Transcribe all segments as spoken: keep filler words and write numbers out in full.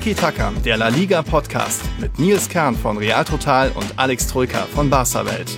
Tiki Taka, der La Liga Podcast mit Nils Kern von Real Total und Alex Troika von Barca Welt.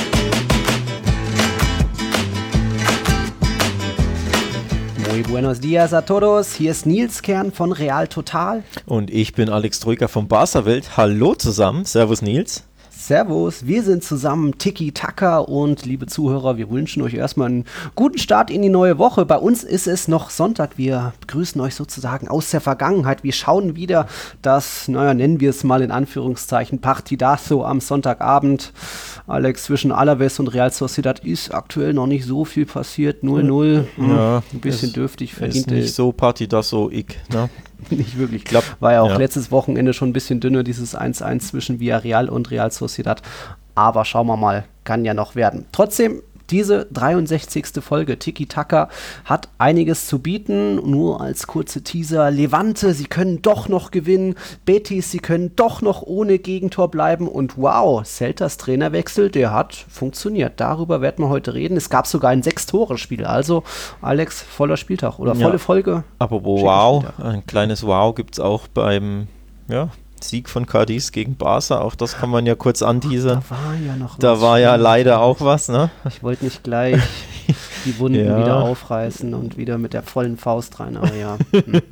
Muy buenos dias a todos, hier ist Nils Kern von Real Total. Und ich bin Alex Troika von Barca Welt. Hallo zusammen, servus Nils. Servus, wir sind zusammen Tiki Taka und liebe Zuhörer, wir wünschen euch erstmal einen guten Start in die neue Woche. Bei uns ist es noch Sonntag, wir begrüßen euch sozusagen aus der Vergangenheit. Wir schauen wieder das, naja, nennen wir es mal in Anführungszeichen, Partidazo am Sonntagabend. Alex, zwischen Alaves und Real Sociedad ist aktuell noch nicht so viel passiert, null null, ja, ein bisschen ist, dürftig verdient. Ist nicht so Partidazo, ich, ne? Nicht wirklich. Glaub, war ja auch ja. letztes Wochenende schon ein bisschen dünner, dieses eins eins zwischen Villarreal und Real Sociedad. Aber schauen wir mal, kann ja noch werden. Trotzdem, diese dreiundsechzigste Folge Tiki Taka hat einiges zu bieten. Nur als kurze Teaser: Levante, sie können doch noch gewinnen. Betis, sie können doch noch ohne Gegentor bleiben. Und wow, Celtas Trainerwechsel, der hat funktioniert. Darüber werden wir heute reden. Es gab sogar ein Sechs-Tore-Spiel. Also, Alex, voller Spieltag oder volle ja. Folge. Apropos wow, Spieltag. Ein kleines Wow gibt es auch beim, ja, Sieg von Cadiz gegen Barca, auch das kann man ja kurz anteasern. Da war ja noch Da was. war ja leider auch was, ne? Ich wollte nicht gleich die Wunden ja. wieder aufreißen und wieder mit der vollen Faust rein, aber ja. Hm.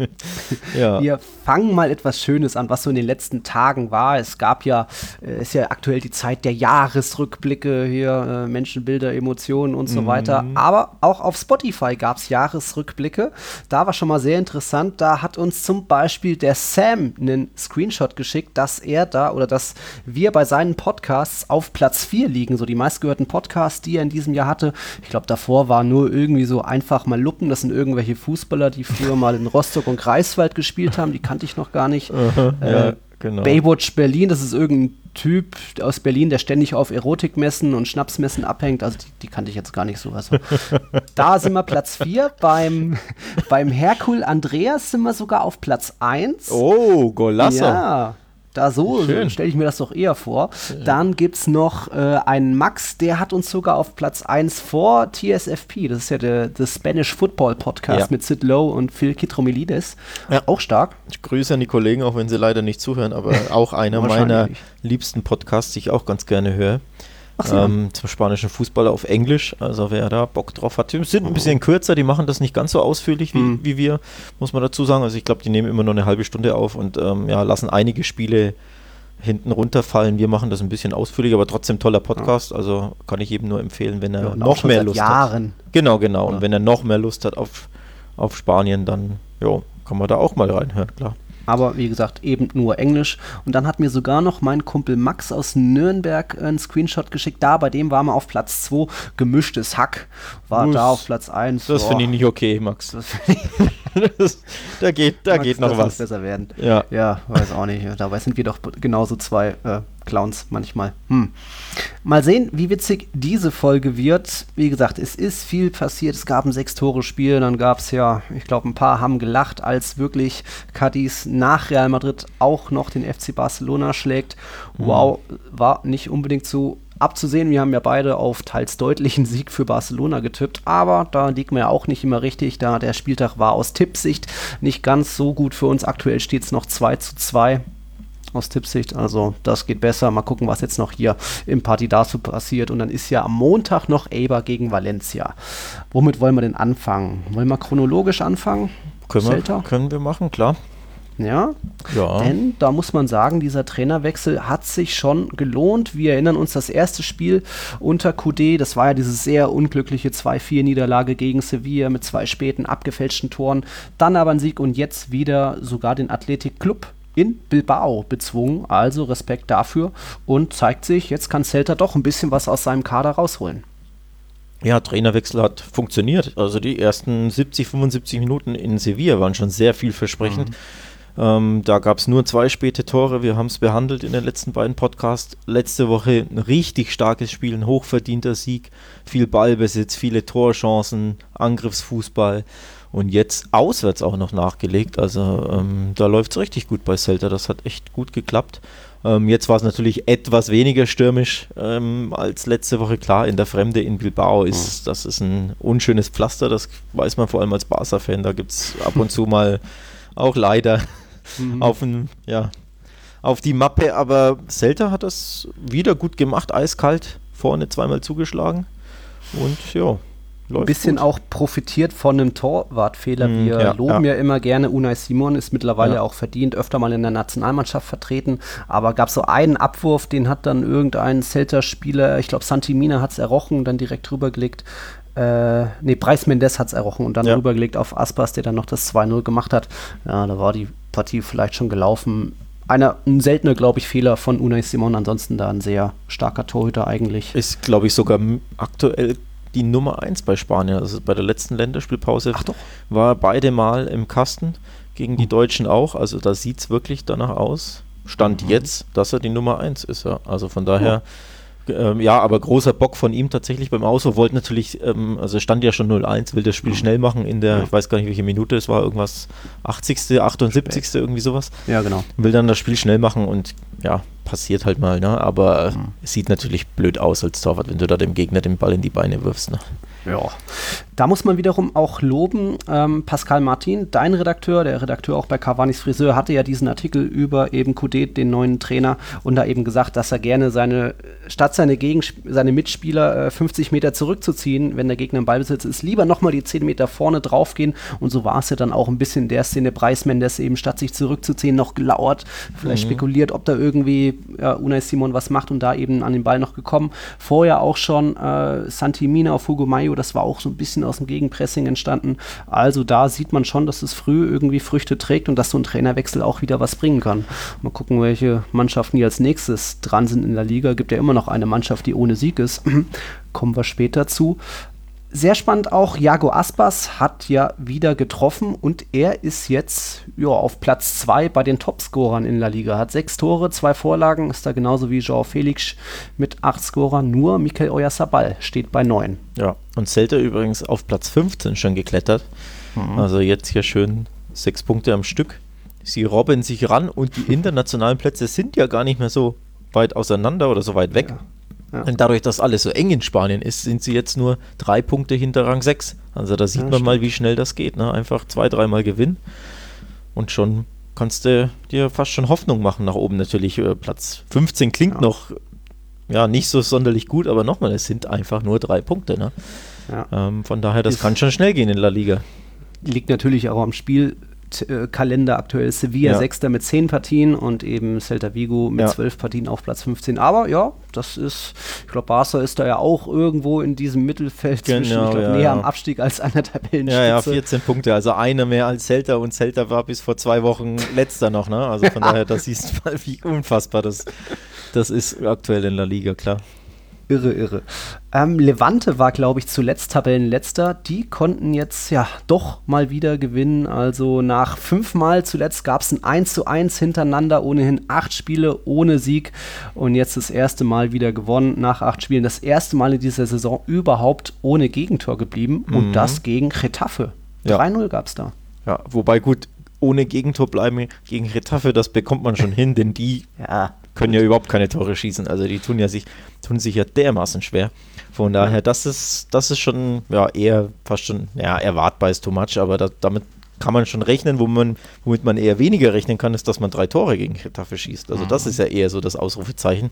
ja. Wir fangen mal etwas Schönes an, was so in den letzten Tagen war. Es gab ja, es ist ja aktuell die Zeit der Jahresrückblicke hier, äh, Menschenbilder, Emotionen und so mhm. weiter. Aber auch auf Spotify gab es Jahresrückblicke. Da war schon mal sehr interessant. Da hat uns zum Beispiel der Sam einen Screenshot geschickt, dass er da oder dass wir bei seinen Podcasts auf Platz vier liegen. So die meistgehörten Podcasts, die er in diesem Jahr hatte. Ich glaube, davor war nur irgendwie so einfach mal Luppen. Das sind irgendwelche Fußballer, die früher mal in Rostock und Greifswald gespielt haben. Die kannte ich noch gar nicht. Uh-huh, äh, ja, genau. Baywatch Berlin, das ist irgendein Typ aus Berlin, der ständig auf Erotikmessen und Schnapsmessen abhängt. Also die, die kannte ich jetzt gar nicht so. Also, da sind wir Platz vier. Beim, beim Herkul Andreas sind wir sogar auf Platz eins. Oh, Golasso. Ja. Da so, so stelle ich mir das doch eher vor. Ja. Dann gibt es noch äh, einen Max, der hat uns sogar auf Platz eins vor T S F P. Das ist ja der The Spanish Football Podcast ja. mit Sid Lowe und Phil Kitromilides. Ja. Auch stark. Ich grüße an die Kollegen, auch wenn sie leider nicht zuhören, aber auch einer meiner liebsten Podcasts, die ich auch ganz gerne höre. So. Ähm, zum spanischen Fußball auf Englisch, also wer da Bock drauf hat. Die sind ein bisschen kürzer, die machen das nicht ganz so ausführlich wie, mhm. wie wir, muss man dazu sagen. Also ich glaube, die nehmen immer nur eine halbe Stunde auf und ähm, ja, lassen einige Spiele hinten runterfallen. Wir machen das ein bisschen ausführlicher, aber trotzdem toller Podcast, ja. Also kann ich eben nur empfehlen, wenn er ja, noch mehr seit Lust Jahren. hat. Genau, genau. Ja. Und wenn er noch mehr Lust hat auf, auf Spanien, dann jo, kann man da auch mal reinhören, klar. Aber wie gesagt, eben nur Englisch. Und dann hat mir sogar noch mein Kumpel Max aus Nürnberg einen Screenshot geschickt. Da, bei dem waren wir auf Platz zwei. Gemischtes Hack war Uff, da auf Platz eins. Das finde ich nicht okay, Max. Das das, da geht, da Max, geht noch was. Besser werden. Ja. ja, weiß auch nicht. Dabei sind wir doch genauso zwei äh, Clowns manchmal. Hm. Mal sehen, wie witzig diese Folge wird. Wie gesagt, es ist viel passiert. Es gab ein Sechs-Tore-Spiel. Dann gab es ja, ich glaube, ein paar haben gelacht, als wirklich Cadiz nach Real Madrid auch noch den F C Barcelona schlägt. Wow, war nicht unbedingt so abzusehen. Wir haben ja beide auf teils deutlichen Sieg für Barcelona getippt, aber da liegt man ja auch nicht immer richtig, da der Spieltag war aus Tippsicht nicht ganz so gut für uns. Aktuell steht es noch zwei zu zwei aus Tippsicht, also das geht besser. Mal gucken, was jetzt noch hier im Partidazo passiert. Und dann ist ja am Montag noch Eibar gegen Valencia. Womit wollen wir denn anfangen? Wollen wir chronologisch anfangen? Können wir, können wir machen, klar. Ja? ja, denn da muss man sagen, dieser Trainerwechsel hat sich schon gelohnt. Wir erinnern uns, das erste Spiel unter Coudet, das war ja diese sehr unglückliche zwei vier Niederlage gegen Sevilla mit zwei späten abgefälschten Toren, dann aber ein Sieg und jetzt wieder sogar den Athletic Club in Bilbao bezwungen, also Respekt dafür und zeigt sich, jetzt kann Celta doch ein bisschen was aus seinem Kader rausholen. Ja, Trainerwechsel hat funktioniert, also die ersten siebzig, fünfundsiebzig Minuten in Sevilla waren schon sehr vielversprechend. Mhm. Ähm, da gab es nur zwei späte Tore, wir haben es behandelt in den letzten beiden Podcasts. Letzte Woche ein richtig starkes Spiel, ein hochverdienter Sieg, viel Ballbesitz, viele Torchancen, Angriffsfußball und jetzt auswärts auch noch nachgelegt. Also ähm, da läuft es richtig gut bei Celta, das hat echt gut geklappt. Ähm, jetzt war es natürlich etwas weniger stürmisch ähm, als letzte Woche. Klar, in der Fremde in Bilbao ist mhm. das ist ein unschönes Pflaster, das weiß man vor allem als Barca-Fan. Da gibt es ab und zu mal auch leider mhm. auf, ein, ja, auf die Mappe, aber Celta hat das wieder gut gemacht, eiskalt, vorne zweimal zugeschlagen und ja, ein bisschen gut. Auch profitiert von einem Torwartfehler. Mm, Wir ja, loben ja. ja immer gerne Unai Simon, ist mittlerweile ja. auch verdient, öfter mal in der Nationalmannschaft vertreten, aber gab so einen Abwurf, den hat dann irgendein Celta-Spieler, ich glaube Santi Mina hat es errochen, dann direkt rübergelegt. Äh, nee, Brais Mendes hat es errochen und dann ja. rübergelegt auf Aspas, der dann noch das zwei null gemacht hat. Ja, da war die Partie vielleicht schon gelaufen. Einer, ein seltener, glaube ich, Fehler von Unai Simon, ansonsten da ein sehr starker Torhüter eigentlich. Ist, glaube ich, sogar aktuell die Nummer eins bei Spanien. Also bei der letzten Länderspielpause Ach doch. war beide Mal im Kasten, gegen die Deutschen auch. Also da sieht es wirklich danach aus. Stand mhm. jetzt, dass er die Nummer eins ist. Ja. Also von daher, ja. Ähm, ja, aber großer Bock von ihm tatsächlich beim Auso. Wollte natürlich, ähm, also stand ja schon null eins, will das Spiel mhm. schnell machen in der, ja. ich weiß gar nicht, welche Minute es war, irgendwas achtzigste, achtundsiebzigste irgendwie sowas. Ja, genau. Will dann das Spiel schnell machen und ja, passiert halt mal, ne? Aber mhm. es sieht natürlich blöd aus als Torwart, wenn du da dem Gegner den Ball in die Beine wirfst, ne? Ja, da muss man wiederum auch loben, ähm, Pascal Martin, dein Redakteur, der Redakteur auch bei Cavani's Friseur, hatte ja diesen Artikel über eben Coudet, den neuen Trainer, und da eben gesagt, dass er gerne seine, statt seine, Gegensp- seine Mitspieler äh, fünfzig Meter zurückzuziehen, wenn der Gegner im Ballbesitz ist, lieber nochmal die zehn Meter vorne draufgehen, und so war es ja dann auch ein bisschen in der Szene, Brais Mendes eben statt sich zurückzuziehen noch gelauert, vielleicht mhm. spekuliert, ob da irgendwie ja, Unai Simon was macht und da eben an den Ball noch gekommen. Vorher auch schon äh, Santi Mina auf Hugo Mayo, das war auch so ein bisschen aus dem Gegenpressing entstanden. Also da sieht man schon, dass es früh irgendwie Früchte trägt und dass so ein Trainerwechsel auch wieder was bringen kann. Mal gucken, welche Mannschaften hier als nächstes dran sind in der Liga. Gibt ja immer noch eine Mannschaft, die ohne Sieg ist. Kommen wir später zu. Sehr spannend auch, Iago Aspas hat ja wieder getroffen und er ist jetzt ja, auf Platz zwei bei den Topscorern in La Liga. Hat sechs Tore, zwei Vorlagen, ist da genauso wie João Felix mit acht Scorern. Nur Mikel Oyarzabal steht bei neun. Ja, und Celta übrigens auf Platz fünfzehn schon geklettert. Mhm. Also jetzt hier schön sechs Punkte am Stück. Sie robben sich ran und die internationalen Plätze sind ja gar nicht mehr so weit auseinander oder so weit weg. Ja. Ja. Und dadurch, dass alles so eng in Spanien ist, sind sie jetzt nur drei Punkte hinter Rang sechs. Also da sieht ja, man stimmt. mal, wie schnell das geht. Ne? Einfach zwei, dreimal gewinnen und schon kannst du dir fast schon Hoffnung machen nach oben. Natürlich äh, Platz fünfzehn klingt ja. noch ja, nicht so sonderlich gut, aber nochmal, es sind einfach nur drei Punkte. Ne? Ja. Ähm, von daher, das ist, kann schon schnell gehen in La Liga. Liegt natürlich auch am Spiel. Kalender aktuell Sevilla ja. Sechster mit zehn Partien und eben Celta Vigo mit zwölf ja. Partien auf Platz fünfzehn. Aber ja, das ist, ich glaube, Barca ist da ja auch irgendwo in diesem Mittelfeld genau, zwischen, ich glaube, ja, näher ja. am Abstieg als an der Tabellenspitze. Ja, ja, vierzehn Punkte, also einer mehr als Celta und Celta war bis vor zwei Wochen letzter noch, ne? Also von daher, da siehst du mal, wie unfassbar das, das ist aktuell in La Liga, klar. Irre, irre. Ähm, Levante war, glaube ich, zuletzt Tabellenletzter. Die konnten jetzt ja doch mal wieder gewinnen. Also nach fünfmal zuletzt gab es ein eins zu eins hintereinander, ohnehin acht Spiele ohne Sieg. Und jetzt das erste Mal wieder gewonnen nach acht Spielen. Das erste Mal in dieser Saison überhaupt ohne Gegentor geblieben. Mhm. Und das gegen Getafe. Ja. drei null gab es da. Ja, wobei gut, ohne Gegentor bleiben gegen Getafe, das bekommt man schon hin, denn die ja. können ja überhaupt keine Tore schießen. Also die tun ja sich, tun sich ja dermaßen schwer. Von daher, das ist, das ist schon ja, eher fast schon, ja, erwartbar ist too much, aber da, damit kann man schon rechnen, wo man, womit man eher weniger rechnen kann, ist, dass man drei Tore gegen Getafe schießt. Also mhm. das ist ja eher so das Ausrufezeichen.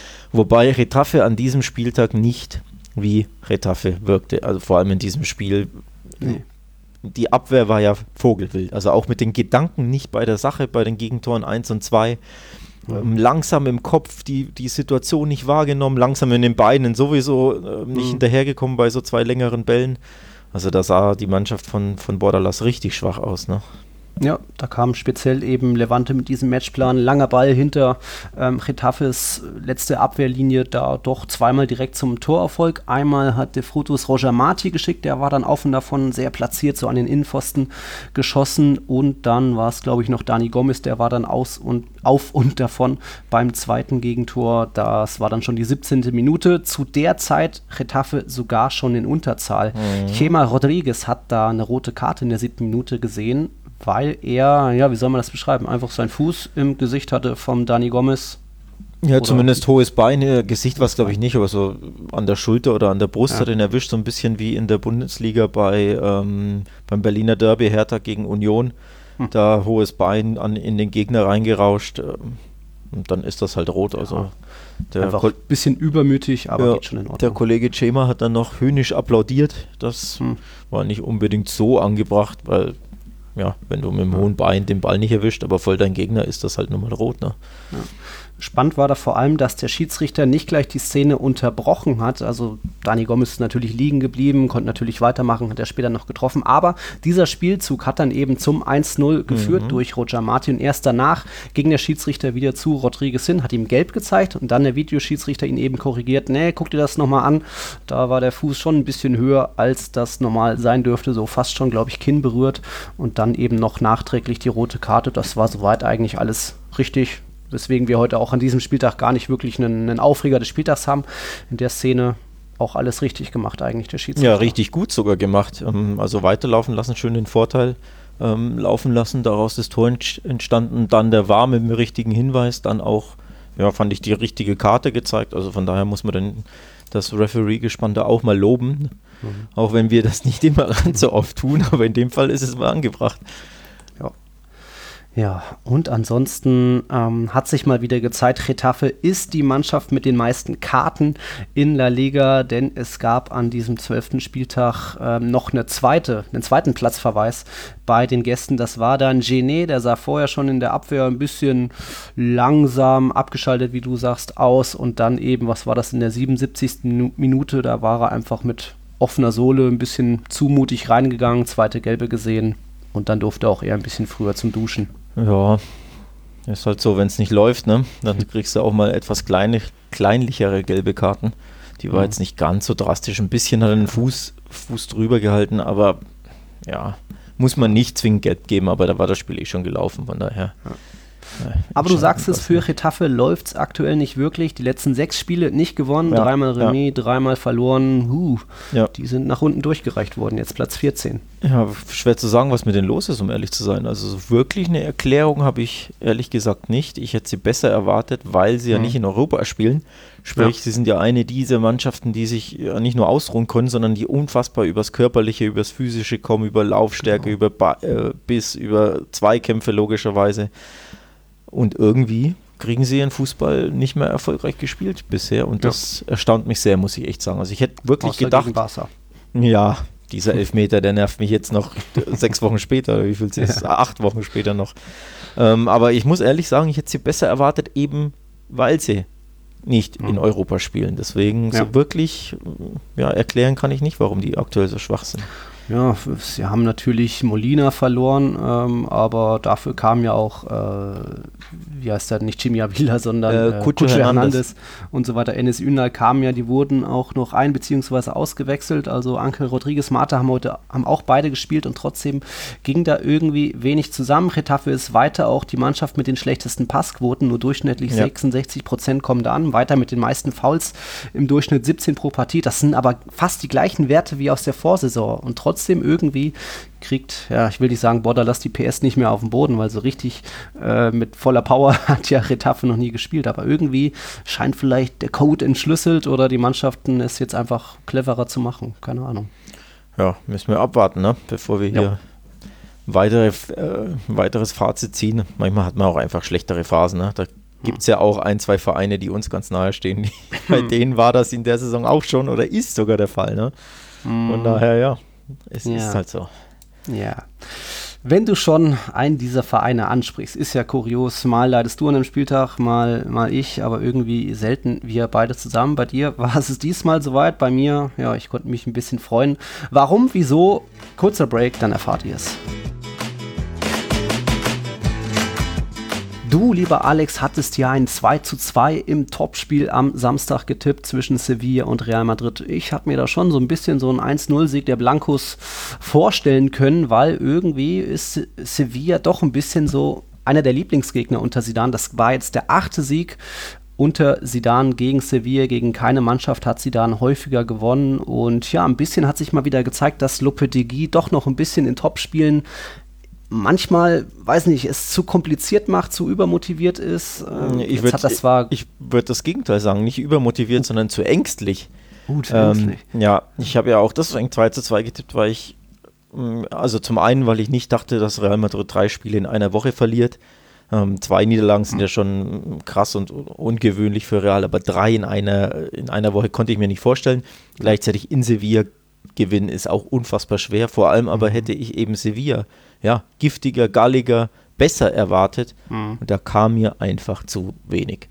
Wobei Getafe an diesem Spieltag nicht wie Getafe wirkte. Also vor allem in diesem Spiel. Nee. Die Abwehr war ja vogelwild, also auch mit den Gedanken nicht bei der Sache, bei den Gegentoren eins und zwei. Ähm, langsam im Kopf die, die Situation nicht wahrgenommen, langsam in den Beinen sowieso äh, nicht mhm. hinterhergekommen bei so zwei längeren Bällen. Also da sah die Mannschaft von, von Bordalas richtig schwach aus, ne? Ja, da kam speziell eben Levante mit diesem Matchplan, langer Ball hinter ähm, Getafes letzte Abwehrlinie, da doch zweimal direkt zum Torerfolg. Einmal hat De Frutos Roger Marti geschickt, der war dann auf und davon sehr platziert, so an den Innenpfosten geschossen, und dann war es, glaube ich, noch Dani Gomes, der war dann aus und auf und davon beim zweiten Gegentor. Das war dann schon die siebzehnte Minute. Zu der Zeit Getafe sogar schon in Unterzahl. Mhm. Chema Rodriguez hat da eine rote Karte in der siebten Minute gesehen, weil er, ja, wie soll man das beschreiben, einfach seinen Fuß im Gesicht hatte vom Dani Gomes. Ja, oder zumindest hohes Bein, Gesicht war es, glaube ich, nicht, aber so an der Schulter oder an der Brust ja. hat ihn erwischt, so ein bisschen wie in der Bundesliga bei ähm, beim Berliner Derby Hertha gegen Union. hm. da hohes Bein an, in den Gegner reingerauscht. Ähm, und dann ist das halt rot. Also ja. der Einfach ein bisschen übermütig, aber ja, geht schon in Ordnung. Der Kollege Cema hat dann noch höhnisch applaudiert. Das hm. war nicht unbedingt so angebracht, weil ja, wenn du mit dem hohen Bein den Ball nicht erwischt, aber voll dein Gegner, ist das halt nun mal rot. Ne? Ja. Spannend war da vor allem, dass der Schiedsrichter nicht gleich die Szene unterbrochen hat. Also Dani Gomes ist natürlich liegen geblieben, konnte natürlich weitermachen, hat er später noch getroffen. Aber dieser Spielzug hat dann eben zum eins null geführt mhm. durch Roger Martin. Und erst danach ging der Schiedsrichter wieder zu Rodriguez hin, hat ihm gelb gezeigt und dann der Videoschiedsrichter ihn eben korrigiert. Nee, guck dir das nochmal an. Da war der Fuß schon ein bisschen höher, als das normal sein dürfte. So fast schon, glaube ich, Kinn berührt. Und dann eben noch nachträglich die rote Karte. Das war soweit eigentlich alles richtig. Weswegen wir heute auch an diesem Spieltag gar nicht wirklich einen, einen Aufreger des Spieltags haben. In der Szene auch alles richtig gemacht eigentlich, der Schiedsrichter. Ja, richtig gut sogar gemacht. Also weiterlaufen lassen, schön den Vorteil ähm, laufen lassen, daraus das Tor entstanden. Dann der V A R mit dem richtigen Hinweis, dann auch, ja, fand ich die richtige Karte gezeigt. Also von daher muss man dann das Referee-Gespann da auch mal loben. Mhm. Auch wenn wir das nicht immer so oft tun, aber in dem Fall ist es mal angebracht. Ja, und ansonsten ähm, hat sich mal wieder gezeigt, Getafe ist die Mannschaft mit den meisten Karten in La Liga, denn es gab an diesem zwölften Spieltag ähm, noch eine zweite, einen zweiten Platzverweis bei den Gästen. Das war dann Gené, der sah vorher schon in der Abwehr ein bisschen langsam abgeschaltet, wie du sagst, aus. Und dann eben, was war das in der siebenundsiebzigsten Minute, da war er einfach mit offener Sohle ein bisschen zu mutig reingegangen, zweite Gelbe gesehen. Und dann durfte er auch eher ein bisschen früher zum Duschen. Ja, ist halt so, wenn es nicht läuft, ne? Dann kriegst du auch mal etwas kleine, kleinlichere gelbe Karten. Die war mhm. jetzt nicht ganz so drastisch. Ein bisschen hat er den Fuß, Fuß drüber gehalten, aber ja, muss man nicht zwingend gelb geben, aber da war das Spiel eh schon gelaufen, von daher. Ja. Ja, aber du sagst es, für Getafe läuft es aktuell nicht wirklich. Die letzten sechs Spiele nicht gewonnen, ja, dreimal Remis, ja. dreimal verloren. Huh, ja. Die sind nach unten durchgereicht worden, jetzt Platz vierzehn. Ja, schwer zu sagen, was mit denen los ist, um ehrlich zu sein. Also so wirklich eine Erklärung habe ich ehrlich gesagt nicht. Ich hätte sie besser erwartet, weil sie mhm. ja nicht in Europa spielen. Sprich, ja. sie sind ja eine dieser Mannschaften, die sich ja nicht nur ausruhen können, sondern die unfassbar übers Körperliche, übers Physische kommen, über Laufstärke, genau. über ba- äh, Biss, über Zweikämpfe logischerweise. Und irgendwie kriegen sie ihren Fußball nicht mehr erfolgreich gespielt bisher. Und das ja. erstaunt mich sehr, muss ich echt sagen. Also ich hätte wirklich Außer gedacht, gegen Barca. Ja, dieser Elfmeter, der nervt mich jetzt noch sechs Wochen später, oder wie viel es ist, ja. acht Wochen später noch. Ähm, aber ich muss ehrlich sagen, ich hätte sie besser erwartet, eben weil sie nicht mhm. in Europa spielen. Deswegen ja. so wirklich ja, erklären kann ich nicht, warum die aktuell so schwach sind. Ja, sie haben natürlich Molina verloren, ähm, aber dafür kam ja auch, äh, wie heißt der, nicht Jimmy Avila, sondern äh, Cucho Hernandez und so weiter. Enes Ünal kamen ja, die wurden auch noch ein- bzw. ausgewechselt. Also Ángel Rodríguez, Mata haben heute haben auch beide gespielt und trotzdem ging da irgendwie wenig zusammen. Getafe ist weiter auch die Mannschaft mit den schlechtesten Passquoten, nur durchschnittlich ja. sechsundsechzig Prozent kommen da an, weiter mit den meisten Fouls, im Durchschnitt siebzehn pro Partie. Das sind aber fast die gleichen Werte wie aus der Vorsaison und trotzdem Trotzdem irgendwie kriegt, ja, ich will nicht sagen, Bordalas die P S nicht mehr auf dem Boden, weil so richtig äh, mit voller Power hat ja Getafe noch nie gespielt, aber irgendwie scheint vielleicht der Code entschlüsselt oder die Mannschaften es jetzt einfach cleverer zu machen, keine Ahnung. Ja, müssen wir abwarten, ne? Bevor wir hier ja. weitere, äh, weiteres Fazit ziehen. Manchmal hat man auch einfach schlechtere Phasen, ne? Da gibt es ja auch ein, zwei Vereine, die uns ganz nahe stehen. Bei denen war das in der Saison auch schon oder ist sogar der Fall, ne? Von daher, ja. Es ja. ist halt so. Ja. Wenn du schon einen dieser Vereine ansprichst, ist ja kurios, mal leidest du an einem Spieltag, mal, mal ich, aber irgendwie selten wir beide zusammen. Bei dir war es diesmal soweit, bei mir, ja, ich konnte mich ein bisschen freuen. Warum, wieso? Kurzer Break, dann erfahrt ihr es. Du, lieber Alex, hattest ja ein zwei zu zwei im Topspiel am Samstag getippt zwischen Sevilla und Real Madrid. Ich habe mir da schon so ein bisschen so einen eins null Sieg der Blancos vorstellen können, weil irgendwie ist Sevilla doch ein bisschen so einer der Lieblingsgegner unter Zidane. Das war jetzt der achte Sieg unter Zidane gegen Sevilla. Gegen keine Mannschaft hat Zidane häufiger gewonnen. Und ja, ein bisschen hat sich mal wieder gezeigt, dass Lopetegui doch noch ein bisschen in Topspielen manchmal, weiß nicht, es zu kompliziert macht, zu übermotiviert ist. Ähm, ich würde das, würd das Gegenteil sagen, nicht übermotiviert, uh. sondern zu ängstlich. Uh, zu ähm, ängstlich. Ja, ich habe ja auch deswegen zwei zu zwei getippt, weil ich Also zum einen, weil ich nicht dachte, dass Real Madrid drei Spiele in einer Woche verliert. Ähm, zwei Niederlagen sind ja schon krass und ungewöhnlich für Real, aber drei in einer, in einer Woche konnte ich mir nicht vorstellen. Gleichzeitig in Sevilla gewinnen ist auch unfassbar schwer. Vor allem aber hätte ich eben Sevilla, ja, giftiger, galliger, besser erwartet. Mhm. Und da kam mir einfach zu wenig.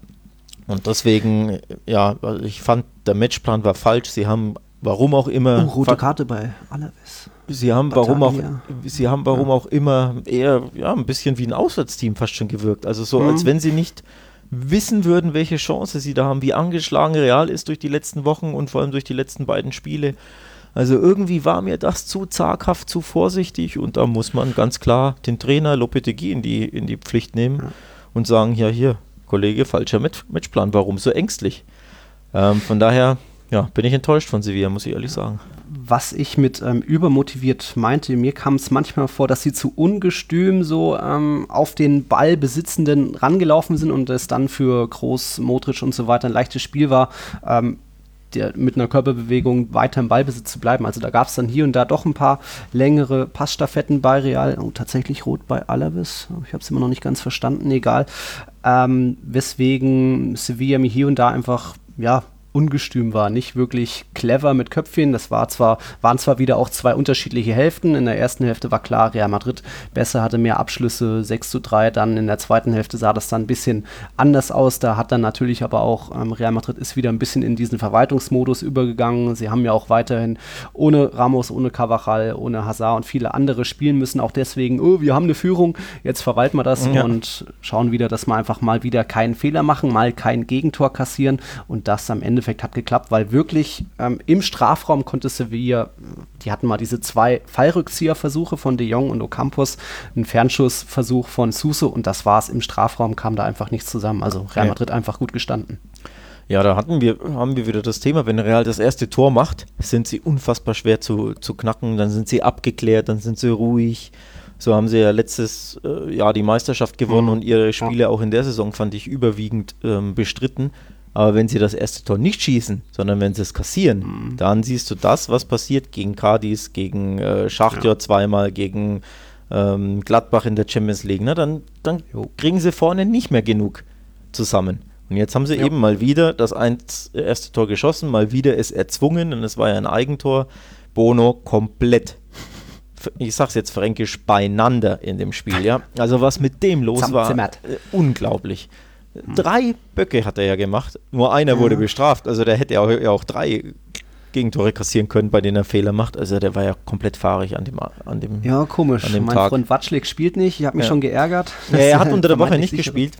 Und deswegen, ja, ich fand, der Matchplan war falsch. Sie haben, warum auch immer... Oh, rote Karte bei Alaves. Sie haben, warum auch, sie haben warum ja. auch immer eher ja, ein bisschen wie ein Auswärtsteam fast schon gewirkt. Also so, mhm. als wenn sie nicht wissen würden, welche Chance sie da haben, wie angeschlagen Real ist durch die letzten Wochen und vor allem durch die letzten beiden Spiele. Also irgendwie war mir das zu zaghaft, zu vorsichtig und da muss man ganz klar den Trainer Lopetegui in die, in die Pflicht nehmen ja. und sagen, ja hier, Kollege, falscher Matchplan, warum so ängstlich? Ähm, von daher... Ja, bin ich enttäuscht von Sevilla, muss ich ehrlich sagen. Was ich mit ähm, übermotiviert meinte, mir kam es manchmal vor, dass sie zu ungestüm so ähm, auf den Ballbesitzenden rangelaufen sind und es dann für Kroos, Modric und so weiter ein leichtes Spiel war, ähm, der, mit einer Körperbewegung weiter im Ballbesitz zu bleiben. Also da gab es dann hier und da doch ein paar längere Passstaffetten bei Real. Oh, tatsächlich rot bei Alaves. Ich habe es immer noch nicht ganz verstanden, egal. Ähm, weswegen Sevilla mir hier und da einfach, ja, ungestüm war, nicht wirklich clever mit Köpfchen. Das war zwar, waren zwar wieder auch zwei unterschiedliche Hälften. In der ersten Hälfte war klar, Real Madrid besser, hatte mehr Abschlüsse, sechs zu drei. Dann in der zweiten Hälfte sah das dann ein bisschen anders aus. Da hat dann natürlich aber auch ähm, Real Madrid ist wieder ein bisschen in diesen Verwaltungsmodus übergegangen. Sie haben ja auch weiterhin ohne Ramos, ohne Carvajal, ohne Hazard und viele andere spielen müssen. Auch deswegen, oh, wir haben eine Führung, jetzt verwalten wir das ja. und schauen wieder, dass wir einfach mal wieder keinen Fehler machen, mal kein Gegentor kassieren und das am Ende hat geklappt, weil wirklich ähm, im Strafraum konnte Sevilla, die hatten mal diese zwei Fallrückzieherversuche von De Jong und Ocampos, einen Fernschussversuch von Suso und das war's. Im Strafraum kam da einfach nichts zusammen. Also Real Madrid ja. einfach gut gestanden. Ja, da hatten wir, haben wir wieder das Thema, wenn Real das erste Tor macht, sind sie unfassbar schwer zu, zu knacken, dann sind sie abgeklärt, dann sind sie ruhig. So haben sie ja letztes äh, Jahr die Meisterschaft gewonnen mhm. und ihre Spiele ja. auch in der Saison fand ich überwiegend ähm, bestritten. Aber wenn sie das erste Tor nicht schießen, sondern wenn sie es kassieren, mhm. dann siehst du das, was passiert gegen Cadiz, gegen äh, Schachtjör ja. zweimal, gegen ähm, Gladbach in der Champions League. Ne? Dann, dann kriegen sie vorne nicht mehr genug zusammen. Und jetzt haben sie ja. eben mal wieder das eins, erste Tor geschossen, mal wieder es erzwungen und es war ja ein Eigentor. Bono komplett, ich sag's jetzt fränkisch, beieinander in dem Spiel. Ja? Also was mit dem los war, äh, unglaublich. Drei Böcke hat er ja gemacht, nur einer ja. wurde bestraft, also der hätte ja auch, ja auch drei Gegentore kassieren können, bei denen er Fehler macht, also der war ja komplett fahrig an dem, an dem Ja, komisch, an dem mein Tag. Freund Watschlik spielt nicht, ich habe mich ja. schon geärgert. Ja, er hat unter der Woche nicht gespielt,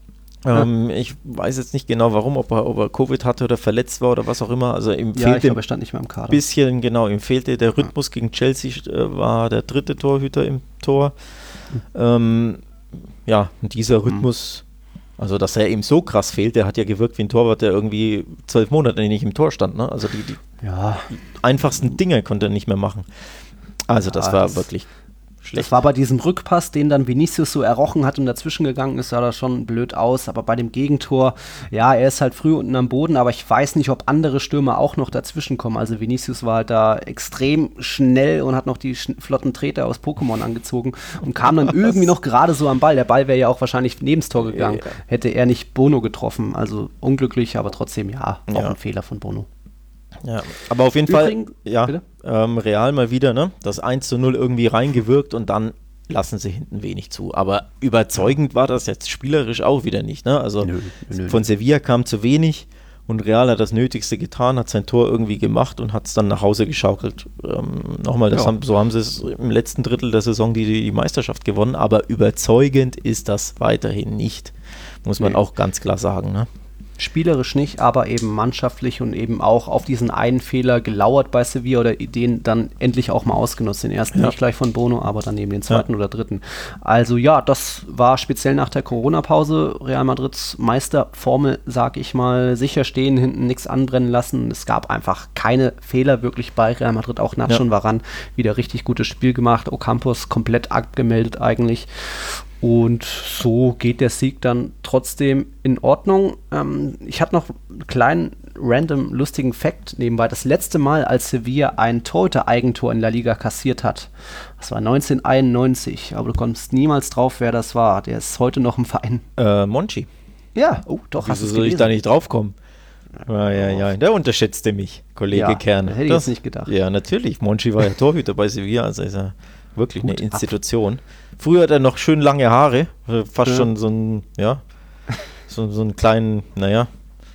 ähm, ja. ich weiß jetzt nicht genau warum, ob er, ob er Covid hatte oder verletzt war oder was auch immer, also ihm ja, fehlte ich glaube, er stand nicht mehr im Kader. Bisschen, genau, ihm fehlte der Rhythmus ja. gegen Chelsea, äh, war der dritte Torhüter im Tor, mhm. ähm, ja, und dieser Rhythmus mhm. Also, dass er ihm so krass fehlt, der hat ja gewirkt wie ein Torwart, der irgendwie zwölf Monate nicht im Tor stand. Ne? Also, die, die ja. einfachsten Dinge konnte er nicht mehr machen. Also, das ja, war das wirklich schlecht. Das war bei diesem Rückpass, den dann Vinicius so errochen hat und dazwischen gegangen ist, sah das schon blöd aus. Aber bei dem Gegentor, ja, er ist halt früh unten am Boden, aber ich weiß nicht, ob andere Stürmer auch noch dazwischen kommen. Also Vinicius war halt da extrem schnell und hat noch die sch- flotten Treter aus Pokémon angezogen und kam dann irgendwie noch gerade so am Ball. Der Ball wäre ja auch wahrscheinlich neben das Tor gegangen, ja. hätte er nicht Bono getroffen. Also unglücklich, aber trotzdem, ja, auch ja. ein Fehler von Bono. Ja, aber auf jeden Übrigens, Fall, ja, ähm, Real mal wieder, ne, das eins zu null irgendwie reingewirkt und dann lassen sie hinten wenig zu. Aber überzeugend war das jetzt spielerisch auch wieder nicht, ne? Also nö, nö, von Sevilla kam zu wenig und Real hat das Nötigste getan, hat sein Tor irgendwie gemacht und hat es dann nach Hause geschaukelt. Ähm, nochmal, das ja. haben, so haben sie es im letzten Drittel der Saison die, die Meisterschaft gewonnen, aber überzeugend ist das weiterhin nicht, muss man nee. auch ganz klar sagen, ne? Spielerisch nicht, aber eben mannschaftlich und eben auch auf diesen einen Fehler gelauert bei Sevilla oder den dann endlich auch mal ausgenutzt. Den ersten ja. nicht gleich von Bono, aber dann eben den zweiten ja. oder dritten. Also ja, das war speziell nach der Corona-Pause Real Madrids Meisterformel, sag ich mal, sicher stehen, hinten nichts anbrennen lassen. Es gab einfach keine Fehler wirklich bei Real Madrid, auch Nacho und ja. Varane wieder richtig gutes Spiel gemacht. Ocampos komplett abgemeldet eigentlich. Und so geht der Sieg dann trotzdem in Ordnung. Ähm, ich hatte noch einen kleinen random lustigen Fact nebenbei. Das letzte Mal, als Sevilla ein Torhüter-Eigentor in La Liga kassiert hat, das war neunzehnhunderteinundneunzig, aber du kommst niemals drauf, wer das war. Der ist heute noch im Verein. Äh, Monchi. Ja, oh, doch, hast du Wieso soll ich da nicht draufkommen? Ja, ja, ja, der unterschätzte mich, Kollege ja, Kern. Hätte ich das, jetzt nicht gedacht. Ja, natürlich. Monchi war ja Torhüter bei Sevilla, also ist er wirklich Hut eine Institution. Ab. Früher hat er noch schön lange Haare, fast ja. schon so ein, ja, so, so einen kleinen, naja,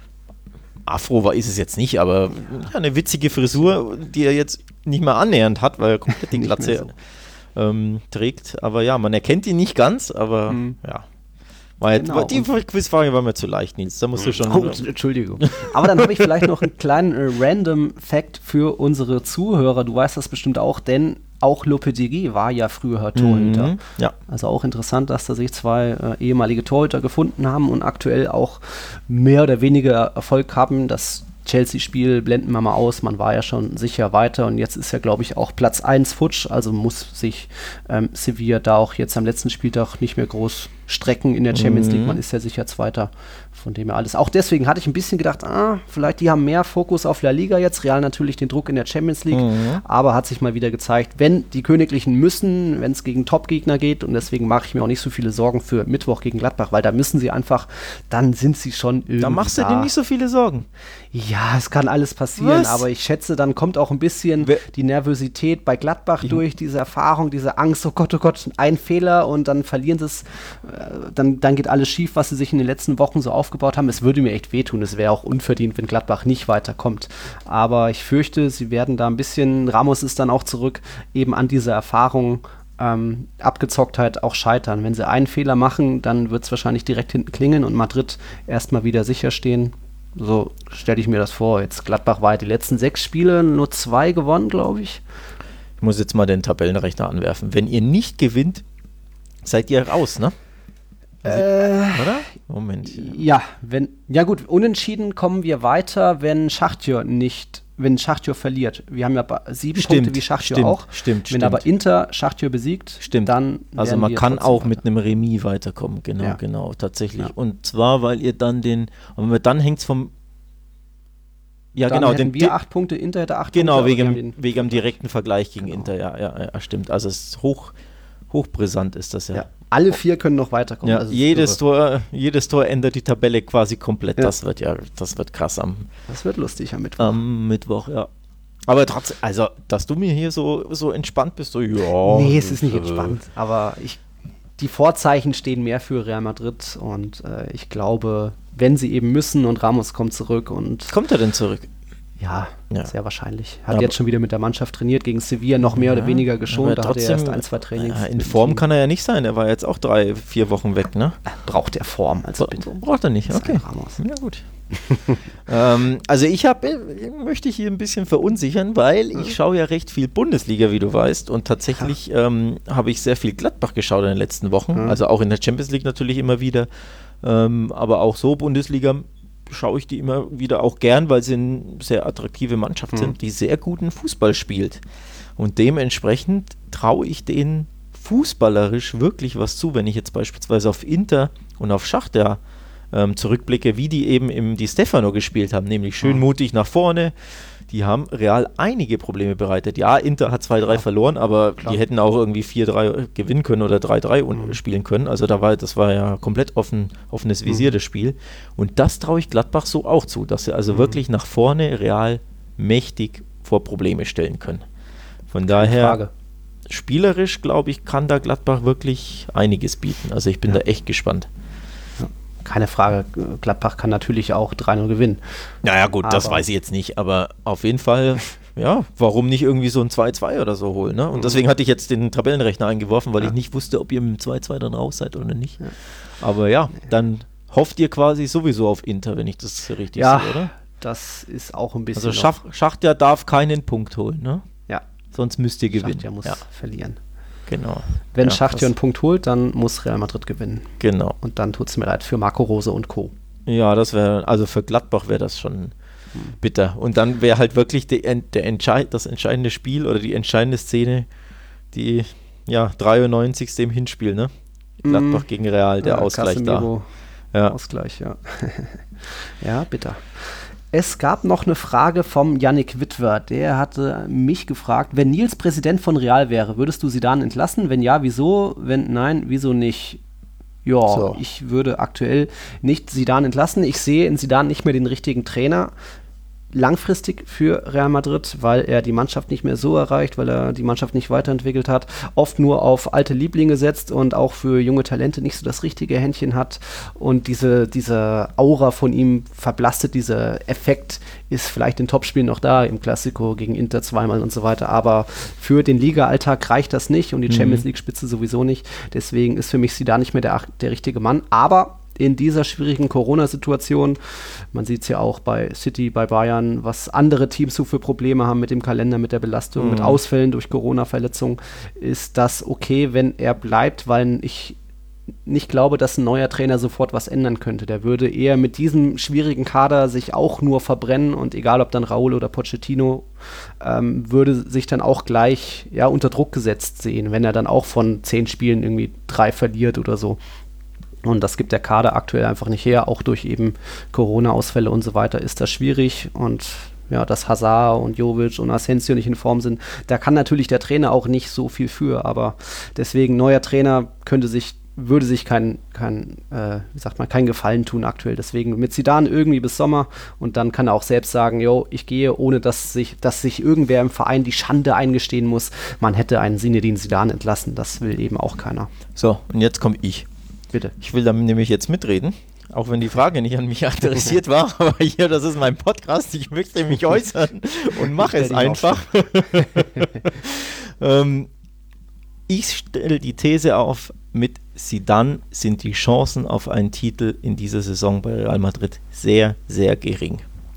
Afro war ist es jetzt nicht, aber ja, eine witzige Frisur, die er jetzt nicht mehr annähernd hat, weil er komplett die Glatze so. ähm, trägt. Aber ja, man erkennt ihn nicht ganz, aber mhm. ja. War jetzt, genau. Die Quizfrage war mir zu leicht, Nils. Da musst du schon. Oh, Entschuldigung. Aber dann habe ich vielleicht noch einen kleinen äh, random Fact für unsere Zuhörer. Du weißt das bestimmt auch, denn auch Lopetegui war ja früher Torhüter. Mhm, ja. Also auch interessant, dass da sich zwei äh, ehemalige Torhüter gefunden haben und aktuell auch mehr oder weniger Erfolg haben. Das Chelsea-Spiel blenden wir mal aus, man war ja schon sicher weiter und jetzt ist ja, glaube ich, auch Platz eins futsch, also muss sich ähm, Sevilla da auch jetzt am letzten Spieltag nicht mehr groß strecken in der Champions League, man ist ja sicher Zweiter, von dem her alles. Auch deswegen hatte ich ein bisschen gedacht, ah, vielleicht die haben mehr Fokus auf La Liga jetzt, Real natürlich den Druck in der Champions League, mhm. aber hat sich mal wieder gezeigt, wenn die Königlichen müssen, wenn es gegen Top-Gegner geht und deswegen mache ich mir auch nicht so viele Sorgen für Mittwoch gegen Gladbach, weil da müssen sie einfach, dann sind sie schon irgendwie da machst du dir nicht so viele Sorgen. Ja, es kann alles passieren, Was? aber ich schätze, dann kommt auch ein bisschen We- die Nervosität bei Gladbach ja. durch, diese Erfahrung, diese Angst, oh Gott, oh Gott, ein Fehler und dann verlieren sie es, äh, dann, dann geht alles schief, was sie sich in den letzten Wochen so aufgebaut haben. Es würde mir echt wehtun, es wäre auch unverdient, wenn Gladbach nicht weiterkommt. Aber ich fürchte, sie werden da ein bisschen, Ramos ist dann auch zurück, eben an dieser Erfahrung, ähm, Abgezocktheit auch scheitern. Wenn sie einen Fehler machen, dann wird es wahrscheinlich direkt hinten klingeln und Madrid erstmal wieder sicher stehen. So stelle ich mir das vor. Jetzt Gladbach war die letzten sechs Spiele nur zwei gewonnen, glaube ich. Ich muss jetzt mal den Tabellenrechner anwerfen. Wenn ihr nicht gewinnt, seid ihr raus, ne? Äh, Oder? Moment. Ja, wenn, ja gut, unentschieden kommen wir weiter, wenn Schachtjör nicht, wenn Schachtjör verliert. Wir haben ja sieben stimmt, Punkte wie Schachtjör stimmt, auch. Stimmt, wenn stimmt. aber Inter Schachtjör besiegt, stimmt. dann also man kann auch weiter mit einem Remis weiterkommen, genau, ja. genau, tatsächlich. Ja. Und zwar, weil ihr dann den, und dann hängt es vom Ja, dann genau. Hätten den, wir acht Punkte, Inter hätte acht genau, Punkte. Genau, wegen, wegen dem direkten Vergleich gegen genau. Inter, ja, ja, ja, stimmt. Also es ist hoch, hochbrisant ist das ja. ja. Alle vier können noch weiterkommen. Ja, also jedes, Tor, jedes Tor ändert die Tabelle quasi komplett. Ja. Das wird ja, das wird krass am Das wird lustig am Mittwoch. Am Mittwoch, ja. Aber trotzdem, also, dass du mir hier so, so entspannt bist, so, ja. Nee, es ist nicht entspannt, aber ich, die Vorzeichen stehen mehr für Real Madrid und äh, ich glaube, wenn sie eben müssen und Ramos kommt zurück und... Kommt er denn zurück? Ja, ja, sehr wahrscheinlich. Hat aber jetzt schon wieder mit der Mannschaft trainiert, gegen Sevilla noch mehr ja, oder weniger geschont, da hatte er erst ein, zwei Trainings. Ja, in Form kann er ja nicht sein, er war jetzt auch drei, vier Wochen weg, ne? Braucht er Form, also bitte. Braucht er nicht, okay. Ramos. Ja, gut. ähm, also ich habe, möchte ich hier ein bisschen verunsichern, weil ich schaue ja recht viel Bundesliga, wie du weißt, und tatsächlich ja. ähm, habe ich sehr viel Gladbach geschaut in den letzten Wochen, mhm. also auch in der Champions League natürlich immer wieder, ähm, aber auch so Bundesliga schaue ich die immer wieder auch gern, weil sie eine sehr attraktive Mannschaft mhm. sind, die sehr guten Fußball spielt. Und dementsprechend traue ich denen fußballerisch wirklich was zu, wenn ich jetzt beispielsweise auf Inter und auf Schachtja ähm, zurückblicke, wie die eben im Di Stefano gespielt haben, nämlich schön mhm. mutig nach vorne. Die haben Real einige Probleme bereitet. Ja, Inter hat zwei drei ja. verloren, aber Klar. die hätten auch irgendwie vier drei gewinnen können oder drei drei mhm. spielen können. Also da war, das war ja komplett offen, offenes Visier, mhm. das Spiel. Und das traue ich Gladbach so auch zu, dass sie also mhm. wirklich nach vorne Real mächtig vor Probleme stellen können. Von Keine daher, Frage. Spielerisch, glaube ich, kann da Gladbach wirklich einiges bieten. Also ich bin ja. da echt gespannt. Keine Frage, Gladbach kann natürlich auch drei null gewinnen. Naja gut, aber das weiß ich jetzt nicht, aber auf jeden Fall, ja, warum nicht irgendwie so ein zwei zwei oder so holen, ne? Und deswegen hatte ich jetzt den Tabellenrechner eingeworfen, weil ja. ich nicht wusste, ob ihr mit dem zwei zwei dann raus seid oder nicht. Ja. Aber ja, dann hofft ihr quasi sowieso auf Inter, wenn ich das richtig ja, sehe, oder? Ja, das ist auch ein bisschen... Also Schach, Schachtja darf keinen Punkt holen, ne? Ja. Sonst müsst ihr gewinnen. Schachtja muss ja. verlieren. Genau. Wenn ja, Schachtjör einen Punkt holt, dann muss Real Madrid gewinnen. Genau. Und dann tut es mir leid für Marco Rose und Co. Ja, das wäre, also für Gladbach wäre das schon hm. bitter. Und dann wäre halt wirklich die, der Entscheid, das entscheidende Spiel oder die entscheidende Szene, die, ja, dreiundneunzigste im Hinspiel, ne? Gladbach mm. gegen Real, der ja, Ausgleich Casemiro da. Ja. Ausgleich, ja. Ja, bitter. Es gab noch eine Frage vom Yannick Witwer. Der hatte mich gefragt, wenn Nils Präsident von Real wäre, würdest du Zidane entlassen? Wenn ja, wieso? Wenn nein, wieso nicht? Ja, so. Ich würde aktuell nicht Zidane entlassen. Ich sehe in Zidane nicht mehr den richtigen Trainer langfristig für Real Madrid, weil er die Mannschaft nicht mehr so erreicht, weil er die Mannschaft nicht weiterentwickelt hat, oft nur auf alte Lieblinge setzt und auch für junge Talente nicht so das richtige Händchen hat und diese, diese Aura von ihm verblastet, dieser Effekt ist vielleicht in Topspielen noch da, im Classico gegen Inter zweimal und so weiter, aber für den Liga-Alltag reicht das nicht und die Champions League-Spitze sowieso nicht, deswegen ist für mich Zidane nicht mehr der, der richtige Mann, aber in dieser schwierigen Corona-Situation, man sieht es ja auch bei City, bei Bayern, was andere Teams so für Probleme haben mit dem Kalender, mit der Belastung, mhm. mit Ausfällen durch Corona-Verletzungen, ist das okay, wenn er bleibt, weil ich nicht glaube, dass ein neuer Trainer sofort was ändern könnte. Der würde eher mit diesem schwierigen Kader sich auch nur verbrennen und egal, ob dann Raúl oder Pochettino, ähm, würde sich dann auch gleich ja, unter Druck gesetzt sehen, wenn er dann auch von zehn Spielen irgendwie drei verliert oder so. Und das gibt der Kader aktuell einfach nicht her, auch durch eben Corona-Ausfälle und so weiter ist das schwierig und ja, dass Hazard und Jovic und Asensio nicht in Form sind, da kann natürlich der Trainer auch nicht so viel für, aber deswegen neuer Trainer könnte sich, würde sich kein, kein äh, wie sagt man, kein Gefallen tun aktuell, deswegen mit Zidane irgendwie bis Sommer und dann kann er auch selbst sagen, jo, ich gehe, ohne dass sich, dass sich irgendwer im Verein die Schande eingestehen muss, man hätte einen Zinedine Zidane entlassen, das will eben auch keiner. So, und jetzt komme ich. Bitte. Ich will damit nämlich jetzt mitreden, auch wenn die Frage nicht an mich adressiert war, aber hier, das ist mein Podcast, ich möchte mich äußern und mache es einfach. ähm, ich stelle die These auf, mit Zidane sind die Chancen auf einen Titel in dieser Saison bei Real Madrid sehr, sehr gering.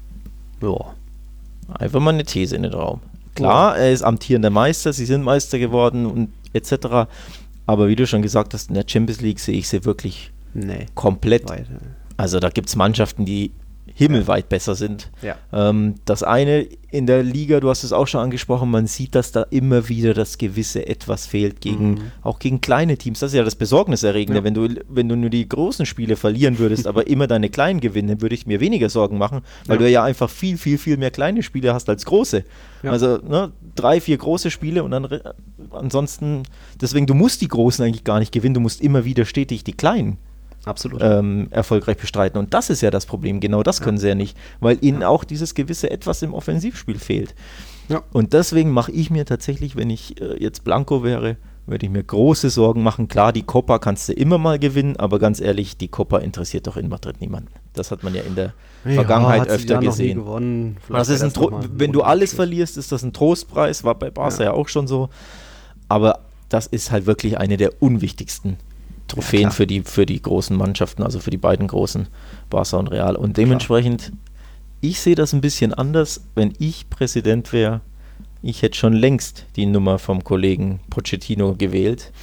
Ja. Einfach mal eine These in den Raum. Klar, er ist amtierender Meister, sie sind Meister geworden und et cetera. Aber wie du schon gesagt hast, in der Champions League sehe ich sie wirklich nee, komplett. Weiter. Also da gibt es Mannschaften, die himmelweit ja. besser sind. Ja. Ähm, das eine in der Liga, du hast es auch schon angesprochen, man sieht, dass da immer wieder das gewisse Etwas fehlt, gegen, mhm. auch gegen kleine Teams. Das ist ja das Besorgniserregende. Ja. Wenn du, wenn du nur die großen Spiele verlieren würdest, aber immer deine kleinen gewinnen, würde ich mir weniger Sorgen machen, weil ja. du ja einfach viel, viel, viel mehr kleine Spiele hast als große. Ja. Also ne, drei, vier große Spiele und dann re- ansonsten, deswegen, du musst die Großen eigentlich gar nicht gewinnen, du musst immer wieder stetig die Kleinen Absolut. Ähm, erfolgreich bestreiten. Und das ist ja das Problem. Genau das ja. können sie ja nicht, weil ihnen ja. auch dieses gewisse Etwas im Offensivspiel fehlt. Ja. Und deswegen mache ich mir tatsächlich, wenn ich äh, jetzt Blanco wäre, würde ich mir große Sorgen machen. Klar, die Copa kannst du immer mal gewinnen, aber ganz ehrlich, die Copa interessiert doch in Madrid niemanden. Das hat man ja in der ja, Vergangenheit öfter gesehen. Gewonnen. Das ist ein Tro- wenn du alles verlierst, ist das ein Trostpreis. War bei Barca ja, ja auch schon so. Aber das ist halt wirklich eine der unwichtigsten Trophäen ja, für die für die großen Mannschaften, also für die beiden großen, Barca und Real. Und dementsprechend, klar. ich sehe das ein bisschen anders. Wenn ich Präsident wäre, ich hätte schon längst die Nummer vom Kollegen Pochettino gewählt.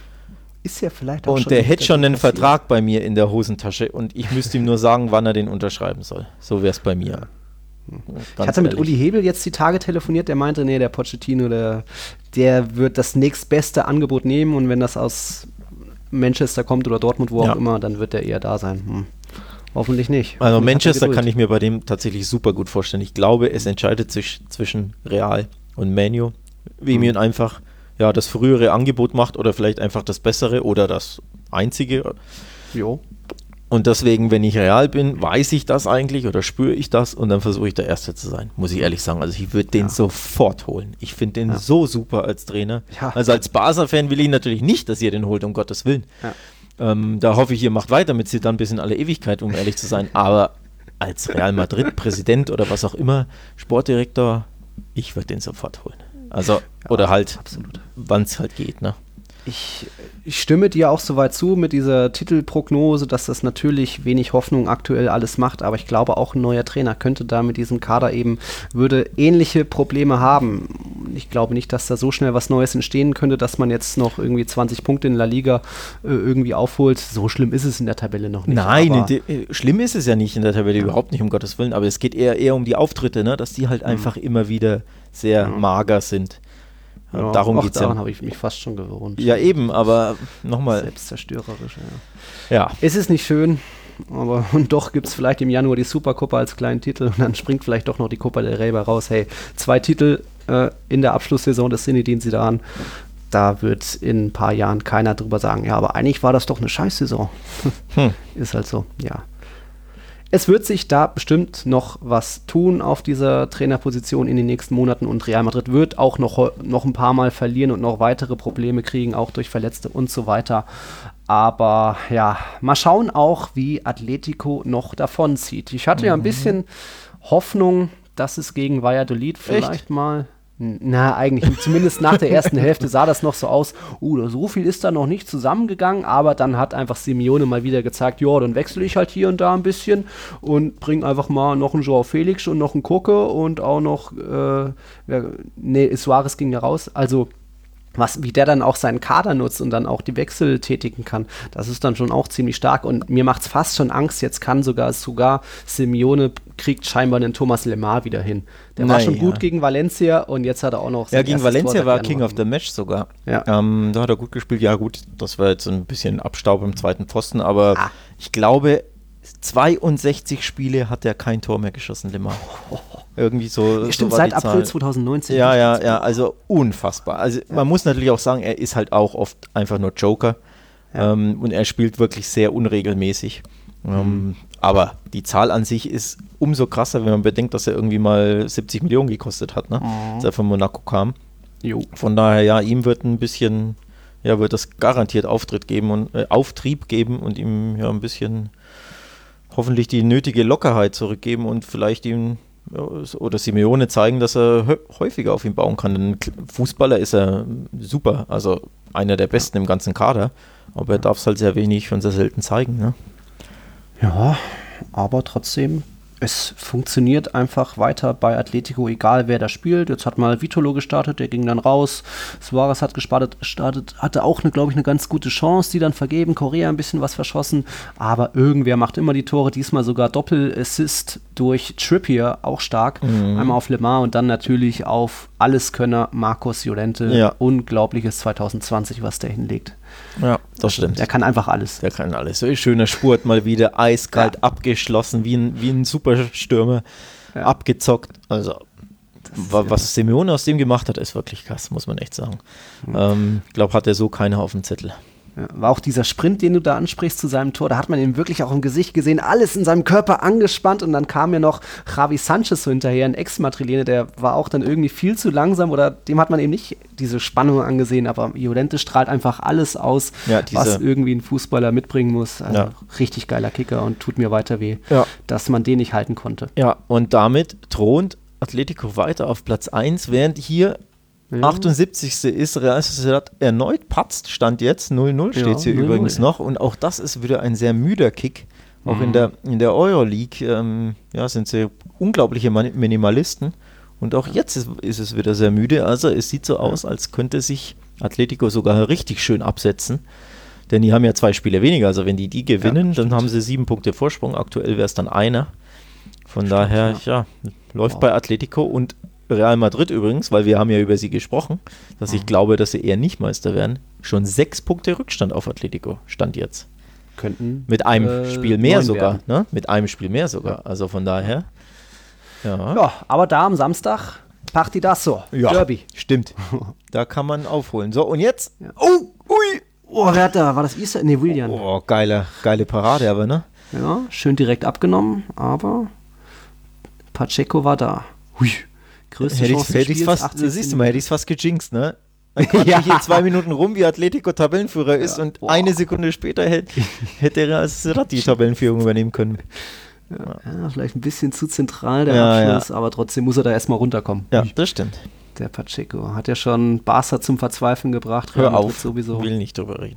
Ist ja vielleicht auch Und schon der hätte schon einen passiert. Vertrag bei mir in der Hosentasche und ich müsste ihm nur sagen, wann er den unterschreiben soll. So wäre es bei mir. Ja. Ich hatte mit Uli Hebel jetzt die Tage telefoniert, der meinte, nee, der Pochettino, der, der wird das nächstbeste Angebot nehmen und wenn das aus Manchester kommt oder Dortmund, wo ja. auch immer, dann wird er eher da sein. Hm. Hoffentlich nicht. Also Hoffentlich Manchester kann ich mir bei dem tatsächlich super gut vorstellen. Ich glaube, es entscheidet sich zwischen Real und Man U, wie mhm. mir einfach ja, das frühere Angebot macht oder vielleicht einfach das bessere oder das einzige. Jo. Und deswegen, wenn ich Real bin, weiß ich das eigentlich oder spüre ich das und dann versuche ich der Erste zu sein, muss ich ehrlich sagen. Also ich würde den ja. sofort holen. Ich finde den ja. so super als Trainer. Ja. Also als Barca-Fan will ich natürlich nicht, dass ihr den holt, um Gottes Willen. Ja. Ähm, da hoffe ich, ihr macht weiter mit Zidane bis in alle Ewigkeit, um ehrlich zu sein. Aber als Real Madrid-Präsident oder was auch immer, Sportdirektor, ich würde den sofort holen. Also, ja, oder halt, wann es halt geht, ne? Ich, ich stimme dir auch soweit zu mit dieser Titelprognose, dass das natürlich wenig Hoffnung aktuell alles macht, aber ich glaube auch ein neuer Trainer könnte da mit diesem Kader eben, würde ähnliche Probleme haben. Ich glaube nicht, dass da so schnell was Neues entstehen könnte, dass man jetzt noch irgendwie zwanzig Punkte in La Liga äh, irgendwie aufholt. So schlimm ist es in der Tabelle noch nicht. Nein, de, äh, schlimm ist es ja nicht in der Tabelle, ja. überhaupt nicht, um Gottes Willen, aber es geht eher, eher um die Auftritte, ne? Dass die halt mhm. einfach immer wieder sehr mhm. mager sind. Ja, darum auch geht es daran ja. habe ich mich fast schon gewohnt. Ja, eben, aber nochmal. Selbstzerstörerisch, ja. Ja. Es ist nicht schön, aber und doch gibt es vielleicht im Januar die Supercopa als kleinen Titel und dann springt vielleicht doch noch die Copa del Rey raus. Hey, zwei Titel äh, in der Abschlusssaison des Zinedine Zidane. Da wird in ein paar Jahren keiner drüber sagen, ja, aber eigentlich war das doch eine Scheißsaison. Hm. Ist halt so, ja. Es wird sich da bestimmt noch was tun auf dieser Trainerposition in den nächsten Monaten und Real Madrid wird auch noch, noch ein paar Mal verlieren und noch weitere Probleme kriegen, auch durch Verletzte und so weiter. Aber ja, mal schauen auch, wie Atletico noch davonzieht. Ich hatte mhm. ja ein bisschen Hoffnung, dass es gegen Valladolid vielleicht Echt? mal... Na, eigentlich, zumindest nach der ersten Hälfte sah das noch so aus, uh, so viel ist da noch nicht zusammengegangen, aber dann hat einfach Simeone mal wieder gezeigt, ja, dann wechsle ich halt hier und da ein bisschen und bring einfach mal noch einen Joao Felix und noch einen Koke und auch noch, äh, ne, Suarez ging ja raus, also was, wie der dann auch seinen Kader nutzt und dann auch die Wechsel tätigen kann, das ist dann schon auch ziemlich stark und mir macht es fast schon Angst, jetzt kann sogar, sogar Simeone kriegt scheinbar den Thomas Lemar wieder hin. Der Nein, war schon gut ja. gegen Valencia und jetzt hat er auch noch Ja, gegen Valencia war King of the Match sogar. Ja. Ähm, da hat er gut gespielt. Ja gut, das war jetzt ein bisschen Abstaub im zweiten Pfosten, aber ah. ich glaube, zweiundsechzig Spiele hat er kein Tor mehr geschossen, Lemar. Oh. Irgendwie so. Ja, stimmt, so seit April zwanzig neunzehn. Ja, ja, ja, also unfassbar. Also ja. man muss natürlich auch sagen, er ist halt auch oft einfach nur Joker ja. ähm, und er spielt wirklich sehr unregelmäßig. Mhm. Ähm, aber die Zahl an sich ist umso krasser, wenn man bedenkt, dass er irgendwie mal siebzig Millionen gekostet hat, ne? Mhm. Als er von Monaco kam. Jo. Von daher, ja, ihm wird ein bisschen, ja, wird das garantiert Auftritt geben und äh, Auftrieb geben und ihm ja ein bisschen hoffentlich die nötige Lockerheit zurückgeben und vielleicht ihm oder Simeone zeigen, dass er häufiger auf ihn bauen kann. Denn Fußballer ist er super, also einer der besten im ganzen Kader, aber er darf es halt sehr wenig und sehr selten zeigen. Ne? Ja, aber trotzdem, es funktioniert einfach weiter bei Atletico, egal wer da spielt. Jetzt hat mal Vitolo gestartet, der ging dann raus. Suarez hat gestartet, startet, hatte auch, glaube ich, eine ganz gute Chance, die dann vergeben. Correa ein bisschen was verschossen, aber irgendwer macht immer die Tore. Diesmal sogar Doppel-Assist durch Trippier, auch stark. Mhm. Einmal auf Lemar und dann natürlich auf Alleskönner Marcos Llorente. Ja. Unglaubliches zwanzig zwanzig, was der hinlegt. Ja, das stimmt. Der kann einfach alles. Der kann alles. So ein schöner Spurt mal wieder, eiskalt ja. abgeschlossen, wie ein, wie ein Superstürmer, ja. abgezockt. Also, wa- was Simeone aus dem gemacht hat, ist wirklich krass, muss man echt sagen. Ich mhm. ähm, glaube, hat er so keiner auf dem Zettel. Ja, war auch dieser Sprint, den du da ansprichst zu seinem Tor, da hat man ihn wirklich auch im Gesicht gesehen, alles in seinem Körper angespannt und dann kam ja noch Javi Sanchez so hinterher, ein Ex-Madrilene, der war auch dann irgendwie viel zu langsam oder dem hat man eben nicht diese Spannung angesehen, aber Llorente strahlt einfach alles aus, ja, was irgendwie ein Fußballer mitbringen muss. Also ja. richtig geiler Kicker und tut mir weiter weh, ja. dass man den nicht halten konnte. Ja, und damit thront Atletico weiter auf Platz eins, während hier Ja. achtundsiebzigste ist Real Sociedad erneut patzt, Stand jetzt, null null steht es ja, hier null null, übrigens ja. noch und auch das ist wieder ein sehr müder Kick, auch mhm. in der, in der Euroleague ähm, ja, sind sie unglaubliche Man- Minimalisten und auch jetzt ist, ist es wieder sehr müde, also es sieht so aus, als könnte sich Atletico sogar richtig schön absetzen, denn die haben ja zwei Spiele weniger, also wenn die die gewinnen, ja, dann haben sie sieben Punkte Vorsprung, aktuell wäre es dann einer, von stimmt, daher, ja, ja läuft wow. bei Atletico und Real Madrid übrigens, weil wir haben ja über sie gesprochen, dass ich glaube, dass sie eher nicht Meister werden, schon sechs Punkte Rückstand auf Atletico, Stand jetzt. Könnten Mit einem äh, Spiel mehr sogar, werden. ne? Mit einem Spiel mehr sogar, ja. also von daher. Ja. ja, aber da am Samstag, Partidazo, ja, Derby. Stimmt, da kann man aufholen. So, und jetzt, ja. oh, ui. Oh, wer hat da, war das Isa? Ne, Willian. Oh, geile, geile Parade aber, ne? Ja, schön direkt abgenommen, aber Pacheco war da. Hui. Größte hätte Chance hätte des fast, siehst du mal, hätte ich es fast gejinxt, ne? Man kommt ja. hier zwei Minuten rum, wie Atletico Tabellenführer ist ja. und wow. eine Sekunde später hätte, hätte er als Rat die Tabellenführung übernehmen können. Ja. Ja, vielleicht ein bisschen zu zentral der ja, Abschluss, ja. aber trotzdem muss er da erstmal runterkommen. Ja, das stimmt. Der Pacheco hat ja schon Barca zum Verzweifeln gebracht. Hör auf, sowieso. will nicht drüber reden.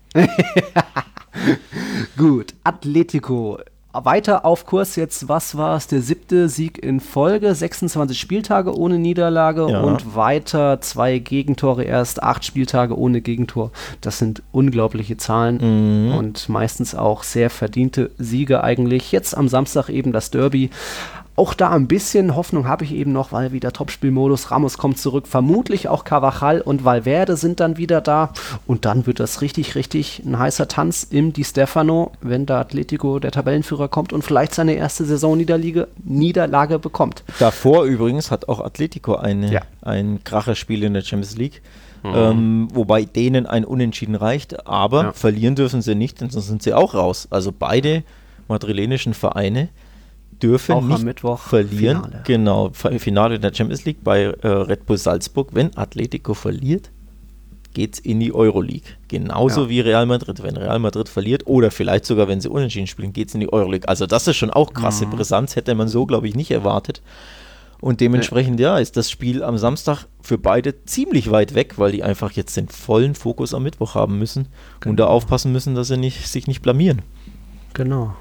Gut, Atletico. Weiter auf Kurs jetzt, was war es, der siebte Sieg in Folge, sechsundzwanzig Spieltage ohne Niederlage ja. und weiter zwei Gegentore erst, acht Spieltage ohne Gegentor. Das sind unglaubliche Zahlen mhm. und meistens auch sehr verdiente Siege eigentlich. Jetzt am Samstag eben das Derby. auch da ein bisschen Hoffnung habe ich eben noch, weil wieder Topspielmodus, Ramos kommt zurück, vermutlich auch Carvajal und Valverde sind dann wieder da und dann wird das richtig, richtig ein heißer Tanz im Di Stefano, wenn da Atletico, der Tabellenführer, kommt und vielleicht seine erste Saisonniederlage Niederlage bekommt. Davor übrigens hat auch Atletico eine, ja. ein Kracherspiel in der Champions League. Mhm. Ähm, wobei denen ein Unentschieden reicht, aber ja. verlieren dürfen sie nicht, denn sonst sind sie auch raus. Also beide madrilenischen Vereine dürfen auch nicht Mittwoch verlieren. Finale. Genau, Finale der Champions League bei äh, Red Bull Salzburg. Wenn Atletico verliert, geht es in die Euroleague. Genauso ja. wie Real Madrid. Wenn Real Madrid verliert oder vielleicht sogar, wenn sie unentschieden spielen, geht es in die Euroleague. Also das ist schon auch krasse mhm. Brisanz, hätte man so, glaube ich, nicht erwartet. Und dementsprechend, ja, ist das Spiel am Samstag für beide ziemlich weit weg, weil die einfach jetzt den vollen Fokus am Mittwoch haben müssen genau. und da aufpassen müssen, dass sie nicht, sich nicht blamieren. Genau.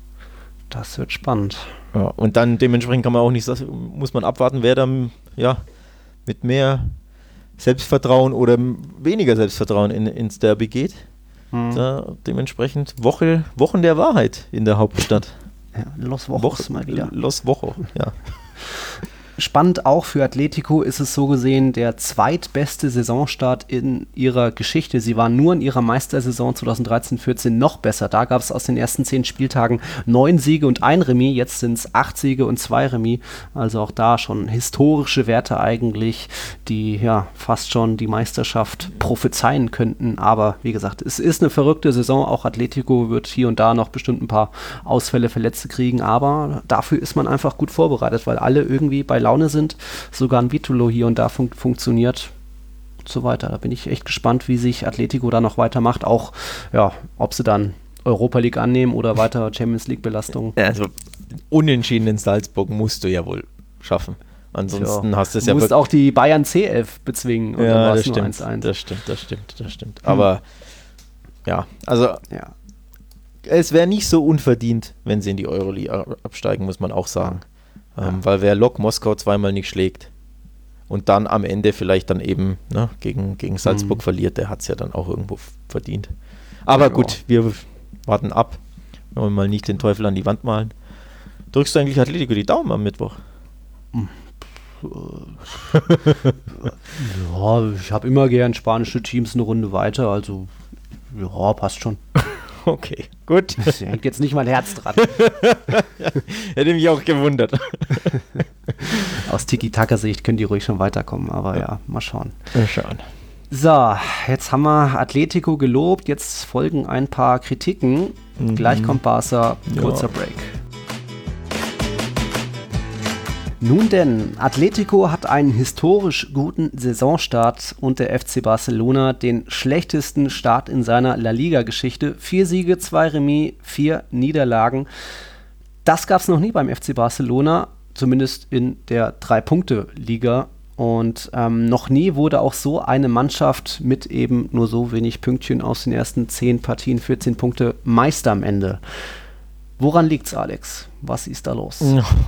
Das wird spannend. Ja, und dann dementsprechend kann man auch nicht, muss man abwarten, wer dann ja, mit mehr Selbstvertrauen oder weniger Selbstvertrauen in, ins Derby geht. Hm. Da, dementsprechend Woche, Wochen der Wahrheit in der Hauptstadt. Ja, Los Wochos Woche, mal wieder. Los Wocho, ja. Spannend auch für Atletico ist es so gesehen der zweitbeste Saisonstart in ihrer Geschichte. Sie waren nur in ihrer Meistersaison zwanzig dreizehn vierzehn noch besser. Da gab es aus den ersten zehn Spieltagen neun Siege und ein Remis. Jetzt sind es acht Siege und zwei Remis. Also auch da schon historische Werte eigentlich, die ja fast schon die Meisterschaft prophezeien könnten. Aber wie gesagt, es ist eine verrückte Saison. Auch Atletico wird hier und da noch bestimmt ein paar Ausfälle, Verletzte kriegen. Aber dafür ist man einfach gut vorbereitet, weil alle irgendwie bei Laune sind, sogar ein Vitulo hier und da fun- funktioniert und so weiter. Da bin ich echt gespannt, wie sich Atletico da noch weitermacht, auch ja, ob sie dann Europa League annehmen oder weiter Champions League Belastung. Also unentschieden in Salzburg musst du ja wohl schaffen. Ansonsten ja, hast du es ja... Du musst auch die Bayern C elf bezwingen. Und ja, das stimmt, eins eins. das stimmt, das stimmt, das stimmt. Hm. Aber ja, also ja. es wäre nicht so unverdient, wenn sie in die Euroleague absteigen, muss man auch sagen. Ja. Ähm, weil wer Lok Moskau zweimal nicht schlägt und dann am Ende vielleicht dann eben ne, gegen, gegen Salzburg mhm. verliert, der hat es ja dann auch irgendwo verdient. Aber ja. gut, wir warten ab. Wollen wir mal nicht den Teufel an die Wand malen. Drückst du eigentlich Atletico die Daumen am Mittwoch? Ja, ich habe immer gern spanische Teams eine Runde weiter, also ja, passt schon. Okay, gut. Da hängt jetzt nicht mein Herz dran. Hätte mich auch gewundert. Aus Tiki-Taka-Sicht können die ruhig schon weiterkommen, aber ja, ja mal schauen. Mal schauen. So, jetzt haben wir Atletico gelobt, jetzt folgen ein paar Kritiken. Mhm. Gleich kommt Barca, kurzer ja. Break. Nun denn, Atletico hat einen historisch guten Saisonstart und der F C Barcelona den schlechtesten Start in seiner La Liga-Geschichte. Vier Siege, zwei Remis, vier Niederlagen. Das gab es noch nie beim F C Barcelona, zumindest in der Drei-Punkte-Liga. Und ähm, noch nie wurde auch so eine Mannschaft mit eben nur so wenig Pünktchen aus den ersten zehn Partien, vierzehn Punkte, Meister am Ende. Woran liegt's, Alex? Was ist da los?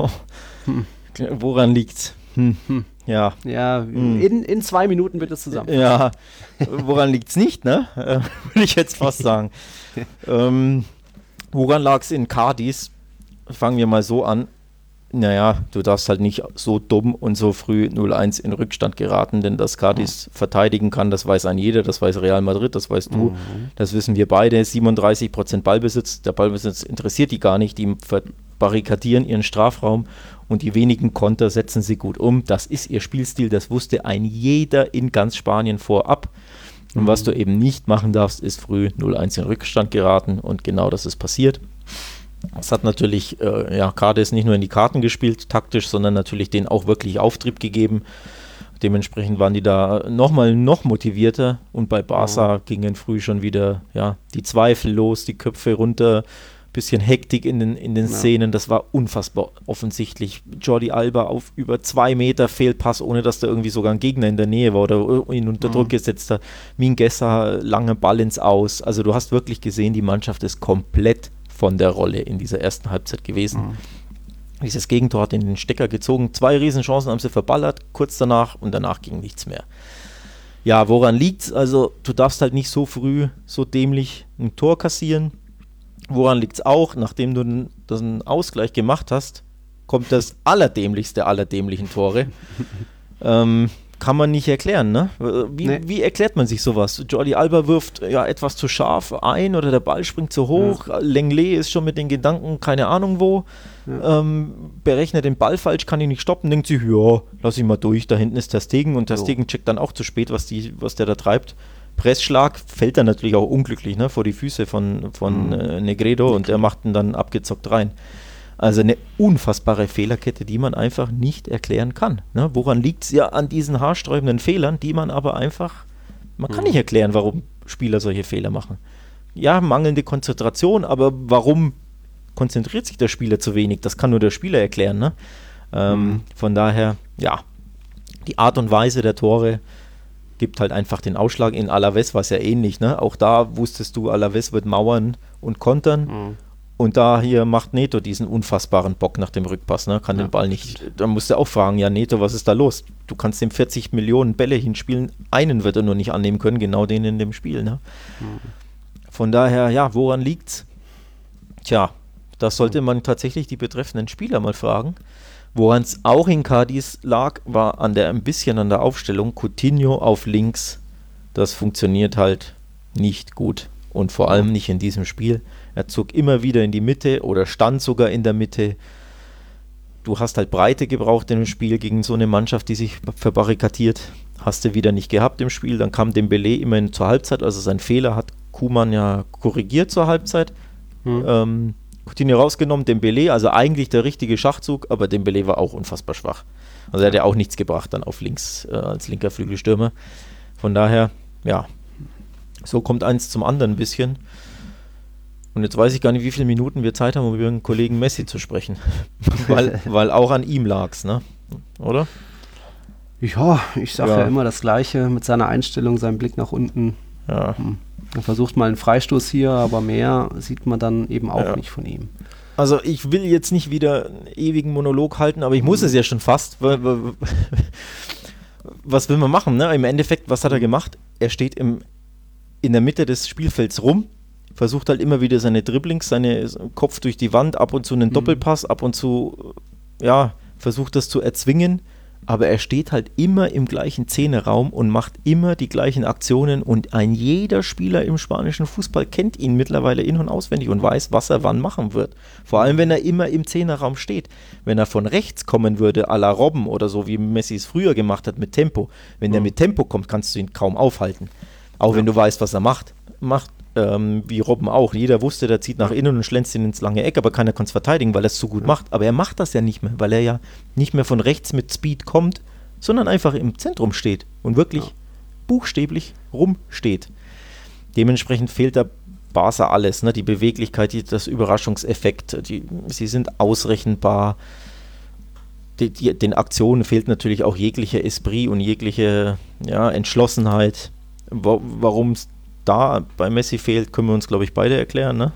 hm. Woran liegt's? Hm. Hm. Ja, ja hm. in, in zwei Minuten bitte zusammen. Ja, woran liegt's nicht, ne? Äh, würde ich jetzt fast sagen. ähm, woran lag's in Cadiz? Fangen wir mal so an. Naja, du darfst halt nicht so dumm und so früh null eins in Rückstand geraten, denn dass Cadiz mhm. verteidigen kann, das weiß ein jeder, das weiß Real Madrid, das weißt du, mhm. das wissen wir beide. siebenunddreißig Prozent Ballbesitz, der Ballbesitz interessiert die gar nicht, die verbarrikadieren ihren Strafraum und die wenigen Konter setzen sie gut um. Das ist ihr Spielstil, das wusste ein jeder in ganz Spanien vorab. Und mhm. was du eben nicht machen darfst, ist früh null eins in Rückstand geraten und genau das ist passiert. Es hat natürlich, äh, ja, Cadiz nicht nur in die Karten gespielt, taktisch, sondern natürlich denen auch wirklich Auftrieb gegeben. Dementsprechend waren die da nochmal noch motivierter und bei Barca oh. gingen früh schon wieder, ja, die Zweifel los, die Köpfe runter, bisschen Hektik in den, in den ja. Szenen, das war unfassbar offensichtlich. Jordi Alba auf über zwei Meter Fehlpass, ohne dass da irgendwie sogar ein Gegner in der Nähe war oder ihn unter Druck mhm. gesetzt hat. Mingueza, lange Ball ins Aus. Also du hast wirklich gesehen, die Mannschaft ist komplett von der Rolle in dieser ersten Halbzeit gewesen. Mhm. Dieses Gegentor hat in den Stecker gezogen. Zwei Riesenchancen haben sie verballert, kurz danach und danach ging nichts mehr. Ja, woran liegt's? Also du darfst halt nicht so früh, so dämlich ein Tor kassieren. Woran liegt's auch? Nachdem du einen Ausgleich gemacht hast, kommt das allerdämlichste aller dämlichen Tore. ähm, kann man nicht erklären, ne? Wie, nee. wie erklärt man sich sowas? Jordi Alba wirft ja etwas zu scharf ein oder der Ball springt zu hoch. Ja. Lenglet ist schon mit den Gedanken, keine Ahnung wo. Ja. Ähm, berechnet den Ball falsch, kann ihn nicht stoppen, denkt sich, ja, lass ihn mal durch, da hinten ist Ter Stegen und Ter Stegen checkt dann auch zu spät, was, die, was der da treibt. Pressschlag fällt dann natürlich auch unglücklich, ne, vor die Füße von, von mhm. äh, Negredo und er macht ihn dann abgezockt rein. Also eine unfassbare Fehlerkette, die man einfach nicht erklären kann. Ne? Woran liegt es ja an diesen haarsträubenden Fehlern, die man aber einfach, man kann mhm. nicht erklären, warum Spieler solche Fehler machen. Ja, mangelnde Konzentration, aber warum konzentriert sich der Spieler zu wenig? Das kann nur der Spieler erklären. Ne? Ähm, mhm. Von daher, ja, die Art und Weise der Tore gibt halt einfach den Ausschlag. In Alavés war es ja ähnlich. Ne? Auch da wusstest du, Alavés wird mauern und kontern. Mhm. Und da hier macht Neto diesen unfassbaren Bock nach dem Rückpass, ne? Kann ja, den Ball nicht, da musst du auch fragen, ja Neto, was ist da los? Du kannst dem vierzig Millionen Bälle hinspielen, einen wird er nur nicht annehmen können, genau den in dem Spiel, ne? Mhm. Von daher, ja, woran liegt's? Tja, das sollte man tatsächlich die betreffenden Spieler mal fragen. Woran es auch in Cádiz lag, war an der, ein bisschen an der Aufstellung, Coutinho auf links, das funktioniert halt nicht gut und vor allem nicht in diesem Spiel. Er zog immer wieder in die Mitte oder stand sogar in der Mitte. Du hast halt Breite gebraucht im Spiel gegen so eine Mannschaft, die sich verbarrikadiert. Hast du wieder nicht gehabt im Spiel. Dann kam Dembélé immerhin zur Halbzeit. Also sein Fehler hat Koeman ja korrigiert zur Halbzeit. Hm. Ähm, Coutinho rausgenommen, Dembélé, also eigentlich der richtige Schachzug, aber Dembélé war auch unfassbar schwach. Also er hat ja auch nichts gebracht dann auf links äh, als linker Flügelstürmer. Von daher, ja, so kommt eins zum anderen ein bisschen. Und jetzt weiß ich gar nicht, wie viele Minuten wir Zeit haben, um über den Kollegen Messi zu sprechen. weil, weil auch an ihm lag's, ne? Oder? Ja, ich sage ja. ja immer das Gleiche mit seiner Einstellung, seinem Blick nach unten. Ja. Er versucht mal einen Freistoß hier, aber mehr sieht man dann eben auch ja. nicht von ihm. Also ich will jetzt nicht wieder einen ewigen Monolog halten, aber ich muss mhm. es ja schon fast. Weil, weil, was will man machen, ne? Im Endeffekt, was hat er gemacht? Er steht im, in der Mitte des Spielfelds rum, versucht halt immer wieder seine Dribblings, seinen Kopf durch die Wand, ab und zu einen mhm. Doppelpass, ab und zu, ja, versucht das zu erzwingen, aber er steht halt immer im gleichen Zehnerraum und macht immer die gleichen Aktionen und ein jeder Spieler im spanischen Fußball kennt ihn mittlerweile in- und auswendig und weiß, was er wann machen wird. Vor allem, wenn er immer im Zehnerraum steht. Wenn er von rechts kommen würde, à la Robben oder so, wie Messi es früher gemacht hat mit Tempo, wenn mhm. der mit Tempo kommt, kannst du ihn kaum aufhalten. Auch ja. wenn du weißt, was er macht. Macht Ähm, wie Robben auch. Jeder wusste, der zieht nach innen und schlänzt ihn ins lange Eck, aber keiner konnte es verteidigen, weil er es so gut ja. macht. Aber er macht das ja nicht mehr, weil er ja nicht mehr von rechts mit Speed kommt, sondern einfach im Zentrum steht und wirklich ja. buchstäblich rumsteht. Dementsprechend fehlt da Barca alles, ne? Die Beweglichkeit, die, das Überraschungseffekt, die, sie sind ausrechenbar. Die, die, den Aktionen fehlt natürlich auch jeglicher Esprit und jegliche ja, Entschlossenheit. Wo, warum es da bei Messi fehlt, können wir uns, glaube ich, beide erklären, ne?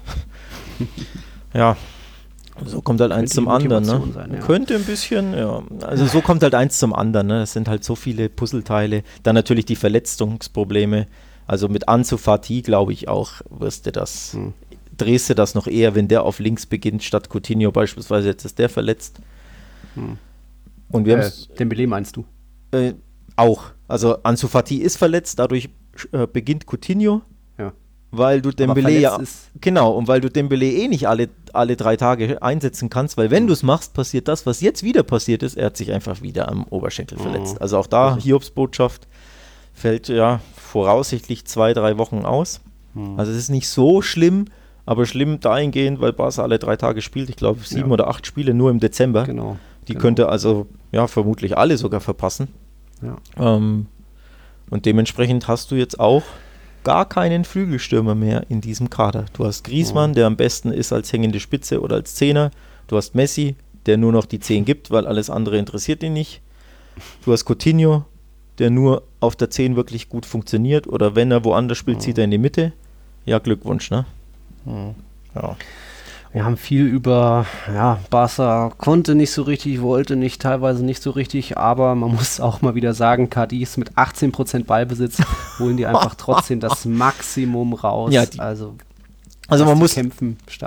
Ja, so kommt halt eins zum anderen, ne? Sein, ja. Könnte ein bisschen, ja. Also so kommt halt eins zum anderen, ne? Es sind halt so viele Puzzleteile. Dann natürlich die Verletzungsprobleme. Also mit Ansu Fati, glaube ich auch, wirst du das, hm. drehst du das noch eher, wenn der auf links beginnt, statt Coutinho beispielsweise, jetzt ist der verletzt. Hm. Und wir äh, Dembélé meinst du? Äh, auch. Also Ansu Fati ist verletzt, dadurch äh, beginnt Coutinho, ja. weil du Dembélé ja, genau, und weil du Dembélé eh nicht alle, alle drei Tage einsetzen kannst, weil wenn mhm. du es machst, passiert das, was jetzt wieder passiert ist, er hat sich einfach wieder am Oberschenkel mhm. verletzt. Also auch da, Hiobsbotschaft, fällt ja voraussichtlich zwei, drei Wochen aus. Mhm. Also es ist nicht so schlimm, aber schlimm dahingehend, weil Barca alle drei Tage spielt, ich glaube sieben ja. oder acht Spiele nur im Dezember. Genau. Die genau. könnte also ja vermutlich alle sogar verpassen. Ja. Ähm, und dementsprechend hast du jetzt auch gar keinen Flügelstürmer mehr in diesem Kader. Du hast Griezmann, oh. der am besten ist als hängende Spitze oder als Zehner. Du hast Messi, der nur noch die zehn gibt, weil alles andere interessiert ihn nicht. Du hast Coutinho, der nur auf der zehn wirklich gut funktioniert oder wenn er woanders spielt, oh. zieht er in die Mitte. Ja, Glückwunsch, ne? Oh. Ja. Wir haben viel über, ja, Barca konnte nicht so richtig, wollte nicht, teilweise nicht so richtig, aber man muss auch mal wieder sagen, Cádiz mit achtzehn Prozent Ballbesitz holen die einfach trotzdem das Maximum raus. Ja, die, also also man muss kämpfen stark.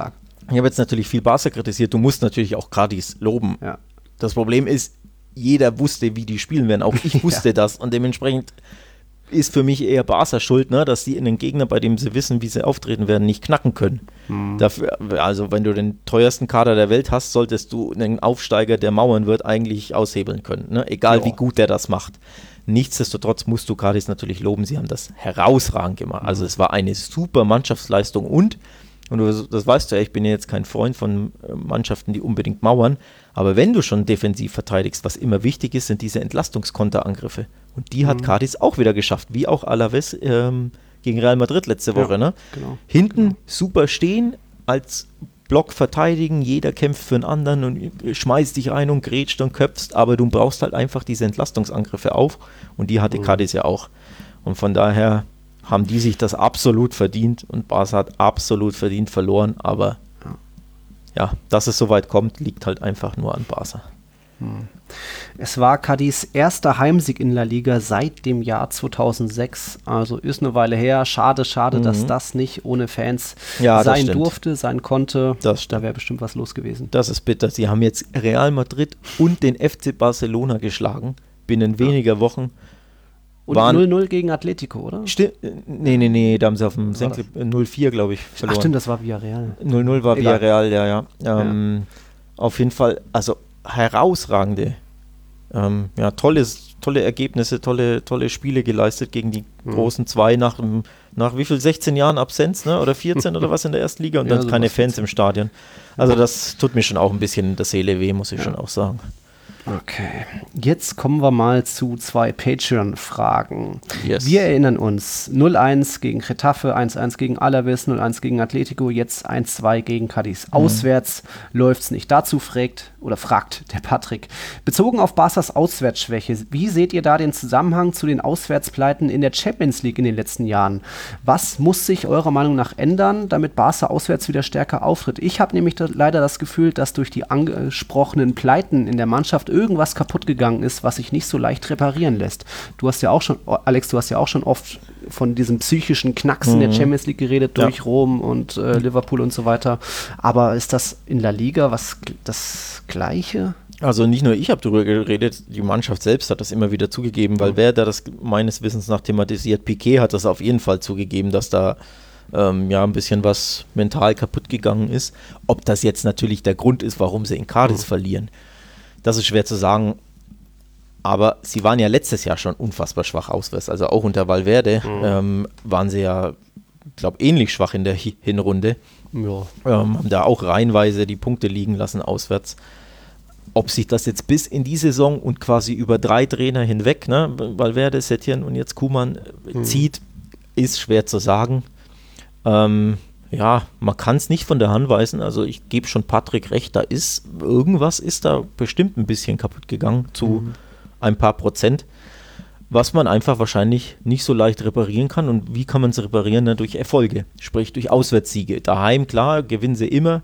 Ich habe jetzt natürlich viel Barca kritisiert, du musst natürlich auch Cadiz loben. Ja. Das Problem ist, jeder wusste, wie die spielen werden, auch ich wusste ja. das und dementsprechend ist für mich eher Barca schuld, ne, dass die in den Gegner, bei dem sie wissen, wie sie auftreten werden, nicht knacken können. Hm. Dafür, also wenn du den teuersten Kader der Welt hast, solltest du einen Aufsteiger, der mauern wird, eigentlich aushebeln können, ne? Egal ja. wie gut der das macht. Nichtsdestotrotz musst du Cadiz natürlich loben, sie haben das herausragend gemacht. Hm. Also es war eine super Mannschaftsleistung und Und du, das weißt du ja, ich bin ja jetzt kein Freund von Mannschaften, die unbedingt mauern. Aber wenn du schon defensiv verteidigst, was immer wichtig ist, sind diese Entlastungskonterangriffe. Und die hat mhm. Cadiz auch wieder geschafft, wie auch Alaves ähm, gegen Real Madrid letzte Woche. Ja, ne? genau, Hinten genau. super stehen, als Block verteidigen, jeder kämpft für einen anderen und schmeißt dich rein und grätscht und köpfst. Aber du brauchst halt einfach diese Entlastungsangriffe auf. Und die hatte mhm. Cadiz ja auch. Und von daher haben die sich das absolut verdient und Barca hat absolut verdient verloren, aber ja, ja dass es so weit kommt, liegt halt einfach nur an Barca. Hm. Es war Cadiz erster Heimsieg in La Liga seit dem Jahr zweitausendsechs, also ist eine Weile her. Schade, schade, mhm. dass das nicht ohne Fans ja, sein durfte, sein konnte. Das da wäre bestimmt was los gewesen. Das ist bitter. Sie haben jetzt Real Madrid und den F C Barcelona geschlagen, binnen ja. weniger Wochen. Und null null gegen Atletico, oder? Sti- nee, nee, nee, da haben sie auf dem Senkel null vier, glaube ich, verloren. Ach stimmt, das war Villarreal. null null war Egal. Villarreal, ja, ja. Ähm, ja. Auf jeden Fall, also herausragende, ähm, ja, tolles, tolle Ergebnisse, tolle, tolle Spiele geleistet gegen die mhm. großen zwei nach, nach wie viel, sechzehn Jahren Absenz, ne? Oder vierzehn oder was in der ersten Liga und ja, dann so keine Fans im Stadion. Also das tut mir schon auch ein bisschen in der Seele weh, muss ich ja. schon auch sagen. Okay, jetzt kommen wir mal zu zwei Patreon-Fragen. Yes. Wir erinnern uns, null eins gegen Getafe, eins eins gegen Alaves, null eins gegen Atletico, jetzt eins zwei gegen Cadiz. Mhm. Auswärts läuft's nicht. Dazu fragt, oder fragt der Patrick, bezogen auf Barcas Auswärtsschwäche, wie seht ihr da den Zusammenhang zu den Auswärtspleiten in der Champions League in den letzten Jahren? Was muss sich eurer Meinung nach ändern, damit Barca auswärts wieder stärker auftritt? Ich habe nämlich da leider das Gefühl, dass durch die angesprochenen Pleiten in der Mannschaft irgendwas kaputt gegangen ist, was sich nicht so leicht reparieren lässt. Du hast ja auch schon, Alex, du hast ja auch schon oft von diesem psychischen Knacks mhm. in der Champions League geredet, durch ja. Rom und äh, Liverpool und so weiter. Aber ist das in La Liga was das Gleiche? Also nicht nur ich habe darüber geredet, die Mannschaft selbst hat das immer wieder zugegeben, weil mhm. wer da das meines Wissens nach thematisiert, Piqué hat das auf jeden Fall zugegeben, dass da ähm, ja ein bisschen was mental kaputt gegangen ist. Ob das jetzt natürlich der Grund ist, warum sie in Cadiz mhm. verlieren, das ist schwer zu sagen, aber sie waren ja letztes Jahr schon unfassbar schwach auswärts, also auch unter Valverde mhm. ähm, waren sie ja, ich glaube, ähnlich schwach in der Hi- Hinrunde. Ja. Ähm, haben da auch reihenweise die Punkte liegen lassen auswärts. Ob sich das jetzt bis in die Saison und quasi über drei Trainer hinweg, ne, Valverde, Setien und jetzt Koeman mhm. zieht, ist schwer zu sagen. Ähm, Ja, man kann es nicht von der Hand weisen, also ich gebe schon Patrick recht, da ist, irgendwas ist da bestimmt ein bisschen kaputt gegangen zu mhm. ein paar Prozent, was man einfach wahrscheinlich nicht so leicht reparieren kann. Und wie kann man es reparieren? Ne? Durch Erfolge, sprich durch Auswärtssiege. Daheim, klar, gewinnen sie immer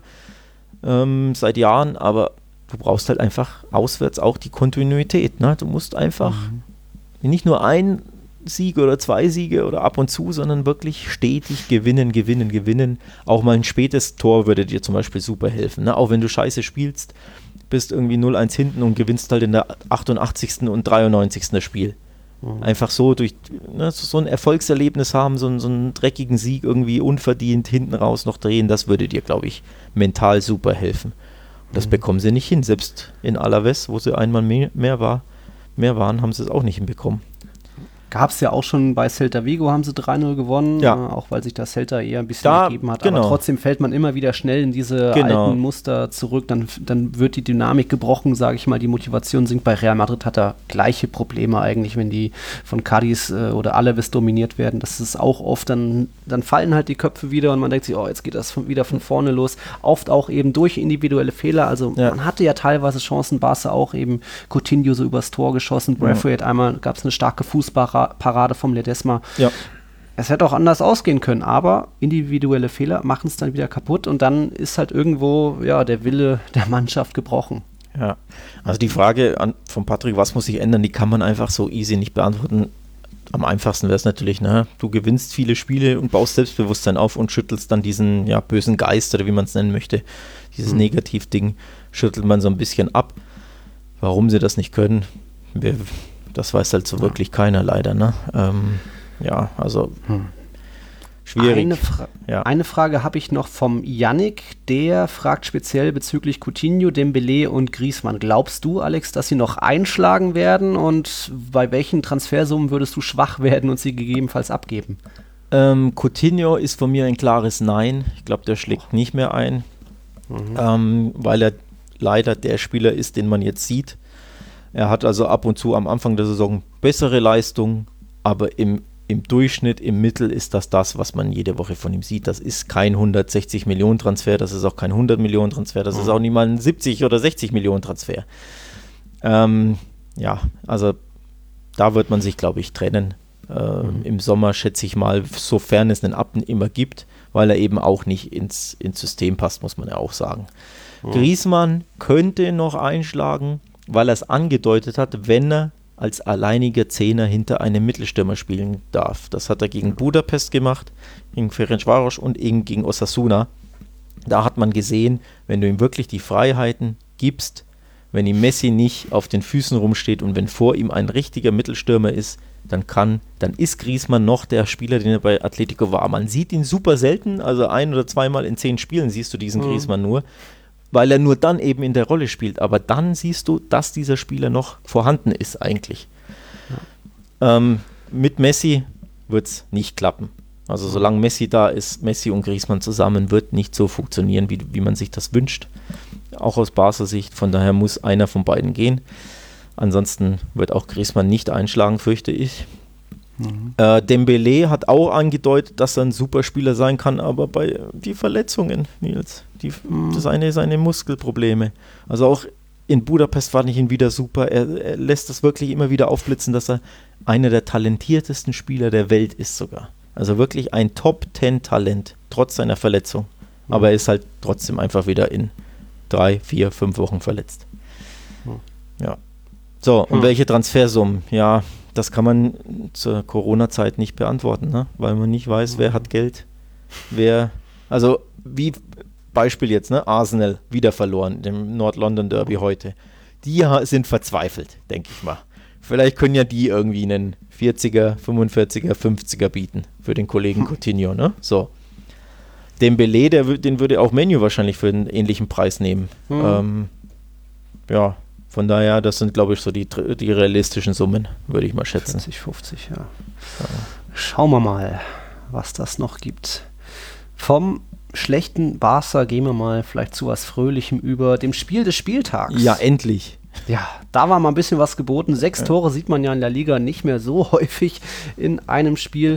ähm, seit Jahren, aber du brauchst halt einfach auswärts auch die Kontinuität. Ne? Du musst einfach mhm. nicht nur ein Siege oder zwei Siege oder ab und zu, sondern wirklich stetig gewinnen, gewinnen, gewinnen. Auch mal ein spätes Tor würde dir zum Beispiel super helfen. Ne? Auch wenn du scheiße spielst, bist irgendwie null eins hinten und gewinnst halt in der achtundachtzigsten und dreiundneunzigsten das Spiel. Mhm. Einfach so durch ne, so ein Erfolgserlebnis haben, so, so einen dreckigen Sieg irgendwie unverdient hinten raus noch drehen, das würde dir, glaube ich, mental super helfen. Und das mhm. bekommen sie nicht hin. Selbst in Alaves, wo sie einmal mehr, mehr, war, mehr waren, haben sie es auch nicht hinbekommen. Gab es ja auch schon bei Celta Vigo, haben sie drei null gewonnen, ja. äh, auch weil sich das Celta eher ein bisschen da, gegeben hat. Genau. Aber trotzdem fällt man immer wieder schnell in diese genau. alten Muster zurück. Dann, dann wird die Dynamik gebrochen, sage ich mal. Die Motivation sinkt. Bei Real Madrid hat er gleiche Probleme eigentlich, wenn die von Cadiz äh, oder Alaves dominiert werden. Das ist auch oft, dann, dann fallen halt die Köpfe wieder und man denkt sich, oh, jetzt geht das von, wieder von vorne los. Oft auch eben durch individuelle Fehler. Also ja. man hatte ja teilweise Chancen, Barca auch eben Coutinho so übers Tor geschossen. Braithwaite ja. einmal, gab es eine starke Fußparade vom Ledesma. Ja. Es hätte auch anders ausgehen können, aber individuelle Fehler machen es dann wieder kaputt und dann ist halt irgendwo ja, der Wille der Mannschaft gebrochen. Ja, also die Frage an, von Patrick, was muss sich ändern, die kann man einfach so easy nicht beantworten. am einfachsten wäre es natürlich, ne? Du gewinnst viele Spiele und baust Selbstbewusstsein auf und schüttelst dann diesen ja, bösen Geist oder wie man es nennen möchte, dieses mhm. Negativding, schüttelt man so ein bisschen ab. Warum sie das nicht können, wir, das weiß halt so ja. wirklich keiner leider. Ne? Ähm, ja, also hm. schwierig. Eine, Fra- ja. eine Frage habe ich noch vom Yannick, der fragt speziell bezüglich Coutinho, Dembélé und Griezmann. Glaubst du, Alex, dass sie noch einschlagen werden und bei welchen Transfersummen würdest du schwach werden und sie gegebenenfalls abgeben? Ähm, Coutinho ist von mir ein klares Nein. Ich glaube, der schlägt oh. nicht mehr ein, mhm. ähm, weil er leider der Spieler ist, den man jetzt sieht. Er hat also ab und zu am Anfang der Saison bessere Leistungen, aber im, im Durchschnitt, im Mittel ist das das, was man jede Woche von ihm sieht. Das ist kein hundertsechzig Millionen Transfer, das ist auch kein hundert Millionen Transfer, das mhm. ist auch nicht mal ein siebzig oder sechzig Millionen Transfer. Ähm, ja, also da wird man sich, glaube ich, trennen. Äh, mhm. Im Sommer schätze ich mal, sofern es einen Appen immer gibt, weil er eben auch nicht ins, ins System passt, muss man ja auch sagen. Mhm. Griezmann könnte noch einschlagen, weil er es angedeutet hat, wenn er als alleiniger Zehner hinter einem Mittelstürmer spielen darf. Das hat er gegen Budapest gemacht, gegen Ferencváros und eben gegen Osasuna. Da hat man gesehen, wenn du ihm wirklich die Freiheiten gibst, wenn ihm Messi nicht auf den Füßen rumsteht und wenn vor ihm ein richtiger Mittelstürmer ist, dann kann, dann ist Griezmann noch der Spieler, den er bei Atletico war. Man sieht ihn super selten, also ein oder zweimal in zehn Spielen siehst du diesen mhm. Griezmann nur, weil er nur dann eben in der Rolle spielt. Aber dann siehst du, dass dieser Spieler noch vorhanden ist eigentlich. Ja. Ähm, mit Messi wird es nicht klappen. Also solange Messi da ist, Messi und Griezmann zusammen, wird nicht so funktionieren, wie, wie man sich das wünscht. Auch aus Barca Sicht. Von daher muss einer von beiden gehen. Ansonsten wird auch Griezmann nicht einschlagen, fürchte ich. Mhm. Äh, Dembélé hat auch angedeutet, dass er ein super Spieler sein kann, aber bei die Verletzungen, Nils, die, mhm. seine, seine Muskelprobleme. Also auch in Budapest fand ich ihn wieder super. Er, er lässt das wirklich immer wieder aufblitzen, dass er einer der talentiertesten Spieler der Welt ist sogar. Also wirklich ein Top zehn Talent, trotz seiner Verletzung. Mhm. Aber er ist halt trotzdem einfach wieder in drei, vier, fünf Wochen verletzt. Mhm. Ja. So, und mhm. welche Transfersummen? Ja, das kann man zur Corona-Zeit nicht beantworten, ne? Weil man nicht weiß, wer hat Geld, wer, also wie Beispiel jetzt, ne? Arsenal wieder verloren, dem Nord-London-Derby heute. Die sind verzweifelt, denke ich mal. Vielleicht können ja die irgendwie einen vierziger, fünfundvierziger, fünfziger bieten für den Kollegen Coutinho, ne? So. Dembélé, der, den würde auch Menu wahrscheinlich für einen ähnlichen Preis nehmen. Mhm. Ähm, ja, von daher, das sind, glaube ich, so die, die realistischen Summen, würde ich mal schätzen. vierzig, fünfzig, ja. ja. Schauen wir mal, was das noch gibt. Vom schlechten Barca gehen wir mal vielleicht zu was Fröhlichem über, dem Spiel des Spieltags. Ja, endlich. Ja, da war mal ein bisschen was geboten. Sechs ja. Tore sieht man ja in der Liga nicht mehr so häufig in einem Spiel.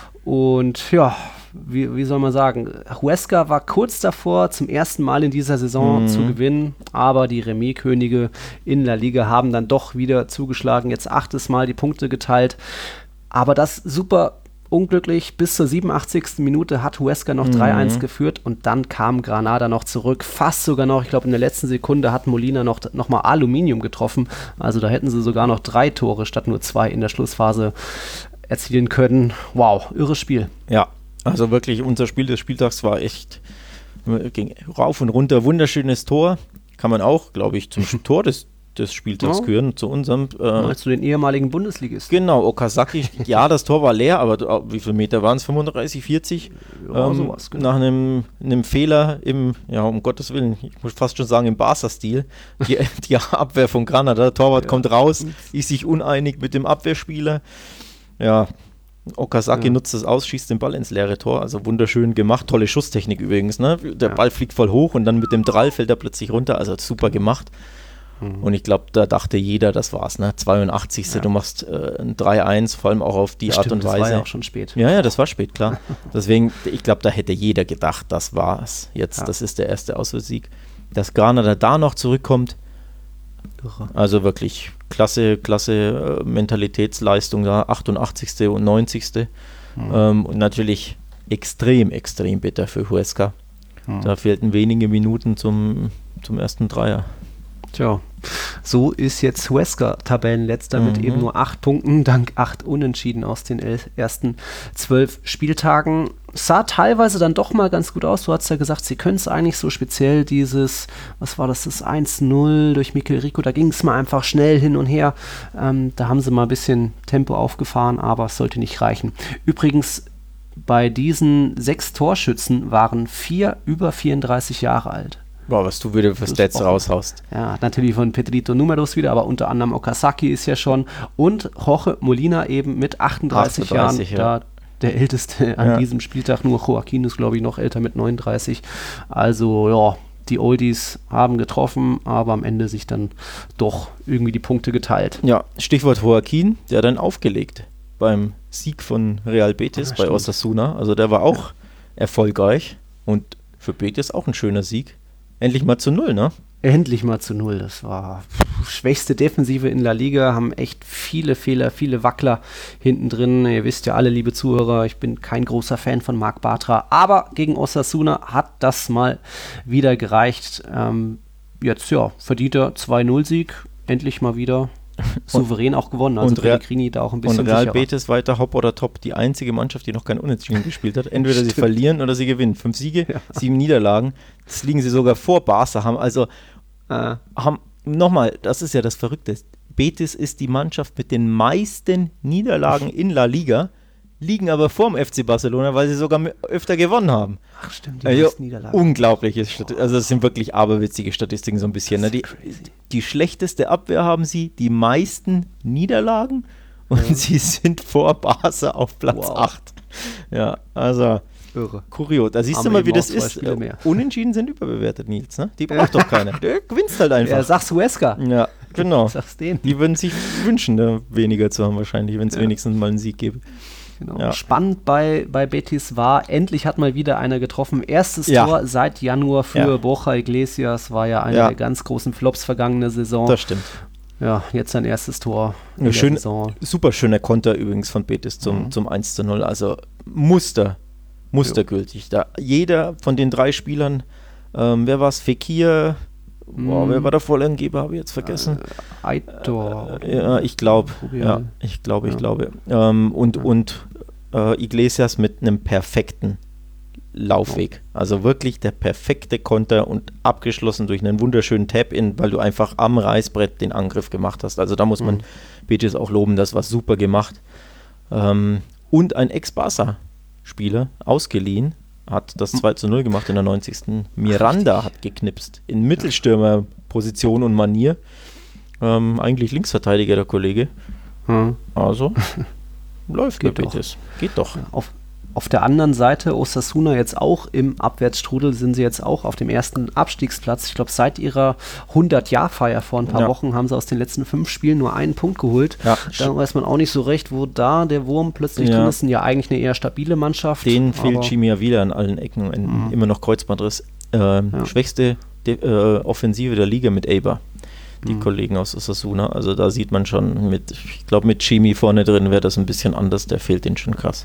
Und ja, wie, wie soll man sagen, Huesca war kurz davor, zum ersten Mal in dieser Saison mhm. zu gewinnen, aber die Remis-Könige in der Liga haben dann doch wieder zugeschlagen, jetzt achtes Mal die Punkte geteilt, aber das super unglücklich, bis zur siebenundachtzigsten Minute hat Huesca noch mhm. drei eins geführt und dann kam Granada noch zurück, fast sogar noch, ich glaube in der letzten Sekunde hat Molina noch, noch mal Aluminium getroffen, also da hätten sie sogar noch drei Tore statt nur zwei in der Schlussphase erzielen können. Wow, irres Spiel. Ja, also wirklich, unser Spiel des Spieltags war echt, ging rauf und runter, wunderschönes Tor, kann man auch, glaube ich, zum Tor des, des Spieltags ja. gehören, zu unserem. Äh, zu den ehemaligen Bundesligisten. Genau, Okazaki, ja, das Tor war leer, aber wie viele Meter waren es? fünfunddreißig, vierzig? Ja, ähm, sowas, genau. Nach einem, einem Fehler im, ja, um Gottes Willen, ich muss fast schon sagen, im Barca-Stil, die, die Abwehr von Granada, der Torwart ja. kommt raus, ist sich uneinig mit dem Abwehrspieler. Ja, Okazaki ja. nutzt es aus, schießt den Ball ins leere Tor, also wunderschön gemacht, tolle Schusstechnik übrigens, ne? Der ja. Ball fliegt voll hoch und dann mit dem Drall fällt er plötzlich runter, also super gemacht. Mhm. Und ich glaube, da dachte jeder, das war's, ne? zweiundachtzigste Ja. Du machst äh, ein drei eins, vor allem auch auf die das Art stimmt, und Weise. Das war ja auch schon spät. Ja, ja, das war spät, klar. Deswegen, ich glaube, da hätte jeder gedacht, das war's jetzt, ja. das ist der erste Auswärtssieg. Dass Granada da noch zurückkommt, irre. Also wirklich klasse, klasse äh, Mentalitätsleistung da, achtundachtzigste und neunzigste Mhm. Ähm, und natürlich extrem, extrem bitter für Huesca. Mhm. Da fehlten wenige Minuten zum, zum ersten Dreier. Tja, so ist jetzt Huesca Tabellenletzter mhm. mit eben nur acht Punkten, dank acht Unentschieden aus den elf, ersten zwölf Spieltagen. Sah teilweise dann doch mal ganz gut aus. Du hast ja gesagt, sie können es eigentlich so, speziell dieses, was war das, das eins null durch Mikel Rico, da ging es mal einfach schnell hin und her. Ähm, da haben sie mal ein bisschen Tempo aufgefahren, aber es sollte nicht reichen. Übrigens, bei diesen sechs Torschützen waren vier über vierunddreißig Jahre alt. Boah, was du wieder für Stats raushaust. Ja, natürlich von Pedrito Números wieder, aber unter anderem Okazaki ist ja schon. Und Jorge Molina eben mit achtunddreißig, achtunddreißig Jahren, ja. Da der Älteste an ja. diesem Spieltag. Nur Joaquin ist, glaube ich, noch älter mit neununddreißig. Also, ja, die Oldies haben getroffen, aber am Ende sich dann doch irgendwie die Punkte geteilt. Ja, Stichwort Joaquin, der hat dann aufgelegt beim Sieg von Real Betis ja, bei Osasuna. Also der war auch ja. erfolgreich und für Betis auch ein schöner Sieg. Endlich mal zu null, ne? Endlich mal zu null. Das war pff, schwächste Defensive in La Liga, haben echt viele Fehler, viele Wackler hinten drin. Ihr wisst ja alle, liebe Zuhörer, ich bin kein großer Fan von Marc Bartra, aber gegen Osasuna hat das mal wieder gereicht. Ähm, jetzt, ja, verdienter zwei null Sieg, endlich mal wieder souverän auch gewonnen. Also und Pellegrini da auch ein bisschen Und Real sicherer. Betis weiter Hop oder Top, die einzige Mannschaft, die noch kein Unentschieden gespielt hat. Entweder sie verlieren oder sie gewinnen. Fünf Siege, ja. sieben Niederlagen. Das liegen sie sogar vor Barca. Haben also, äh, haben, nochmal, das ist ja das Verrückte. Betis ist die Mannschaft mit den meisten Niederlagen in La Liga, liegen aber vorm F C Barcelona, weil sie sogar öfter gewonnen haben. Ach stimmt, die also, meisten Niederlagen. Unglaubliche Statistiken. Also das sind wirklich aberwitzige Statistiken so ein bisschen. Ne? Die, die schlechteste Abwehr haben sie, die meisten Niederlagen und ja. sie sind vor Barca auf Platz wow. acht. Ja, also irre. Kurios. Da siehst Haben du mal, wie das ist. Unentschieden sind überbewertet, Nils. Ne? Die braucht doch keiner. Der gewinnst halt einfach. Ja, sag's Huesca. Ja, genau. Sag's denen. Die würden sich wünschen, ne, weniger zu haben wahrscheinlich, wenn es ja. wenigstens mal einen Sieg gäbe. Genau. Ja. Spannend bei, bei Betis war, endlich hat mal wieder einer getroffen. Erstes ja. Tor seit Januar für ja. Borja Iglesias, war ja einer ja. der ganz großen Flops vergangener Saison. Das stimmt. Ja, jetzt sein erstes Tor in der schön, Saison. Super schöner Konter übrigens von Betis zum, mhm. zum eins zu null. Also Muster, mustergültig. Da jeder von den drei Spielern, ähm, wer war es? Fekir, boah, mhm. wer war der Vollangeber, habe ich jetzt vergessen. Äh, Aitor. Äh, ja, ich glaube. Ja, ich glaube, ich ja. glaube. Ähm, und ja. und äh, Iglesias mit einem perfekten Laufweg. Also wirklich der perfekte Konter und abgeschlossen durch einen wunderschönen Tap-In, weil du einfach am Reißbrett den Angriff gemacht hast. Also da muss man mhm. Betis auch loben, das war super gemacht. Ähm, und ein Ex-Barca-Spieler, ausgeliehen, hat das zwei zu null gemacht in der neunzigsten Miranda hat geknipst. In Mittelstürmerposition und Manier. Ähm, eigentlich Linksverteidiger, der Kollege. Mhm. Also läuft Geht bei Betis. Doch. Geht doch. Auf Auf der anderen Seite, Osasuna jetzt auch im Abwärtsstrudel, sind sie jetzt auch auf dem ersten Abstiegsplatz. Ich glaube, seit ihrer hundert-Jahr-Feier vor ein paar ja. Wochen haben sie aus den letzten fünf Spielen nur einen Punkt geholt. Ja. Da weiß man auch nicht so recht, wo da der Wurm plötzlich ja. drin ist. Sind ja eigentlich eine eher stabile Mannschaft. Denen fehlt Chimia wieder an allen Ecken. In, immer noch Kreuzbandriss. Ähm, ja. Schwächste De- äh, Offensive der Liga mit Eibar. Die mhm. Kollegen aus Osasuna. Also da sieht man schon, mit, ich glaube, mit Chimi vorne drin wäre das ein bisschen anders. Der fehlt denen schon krass.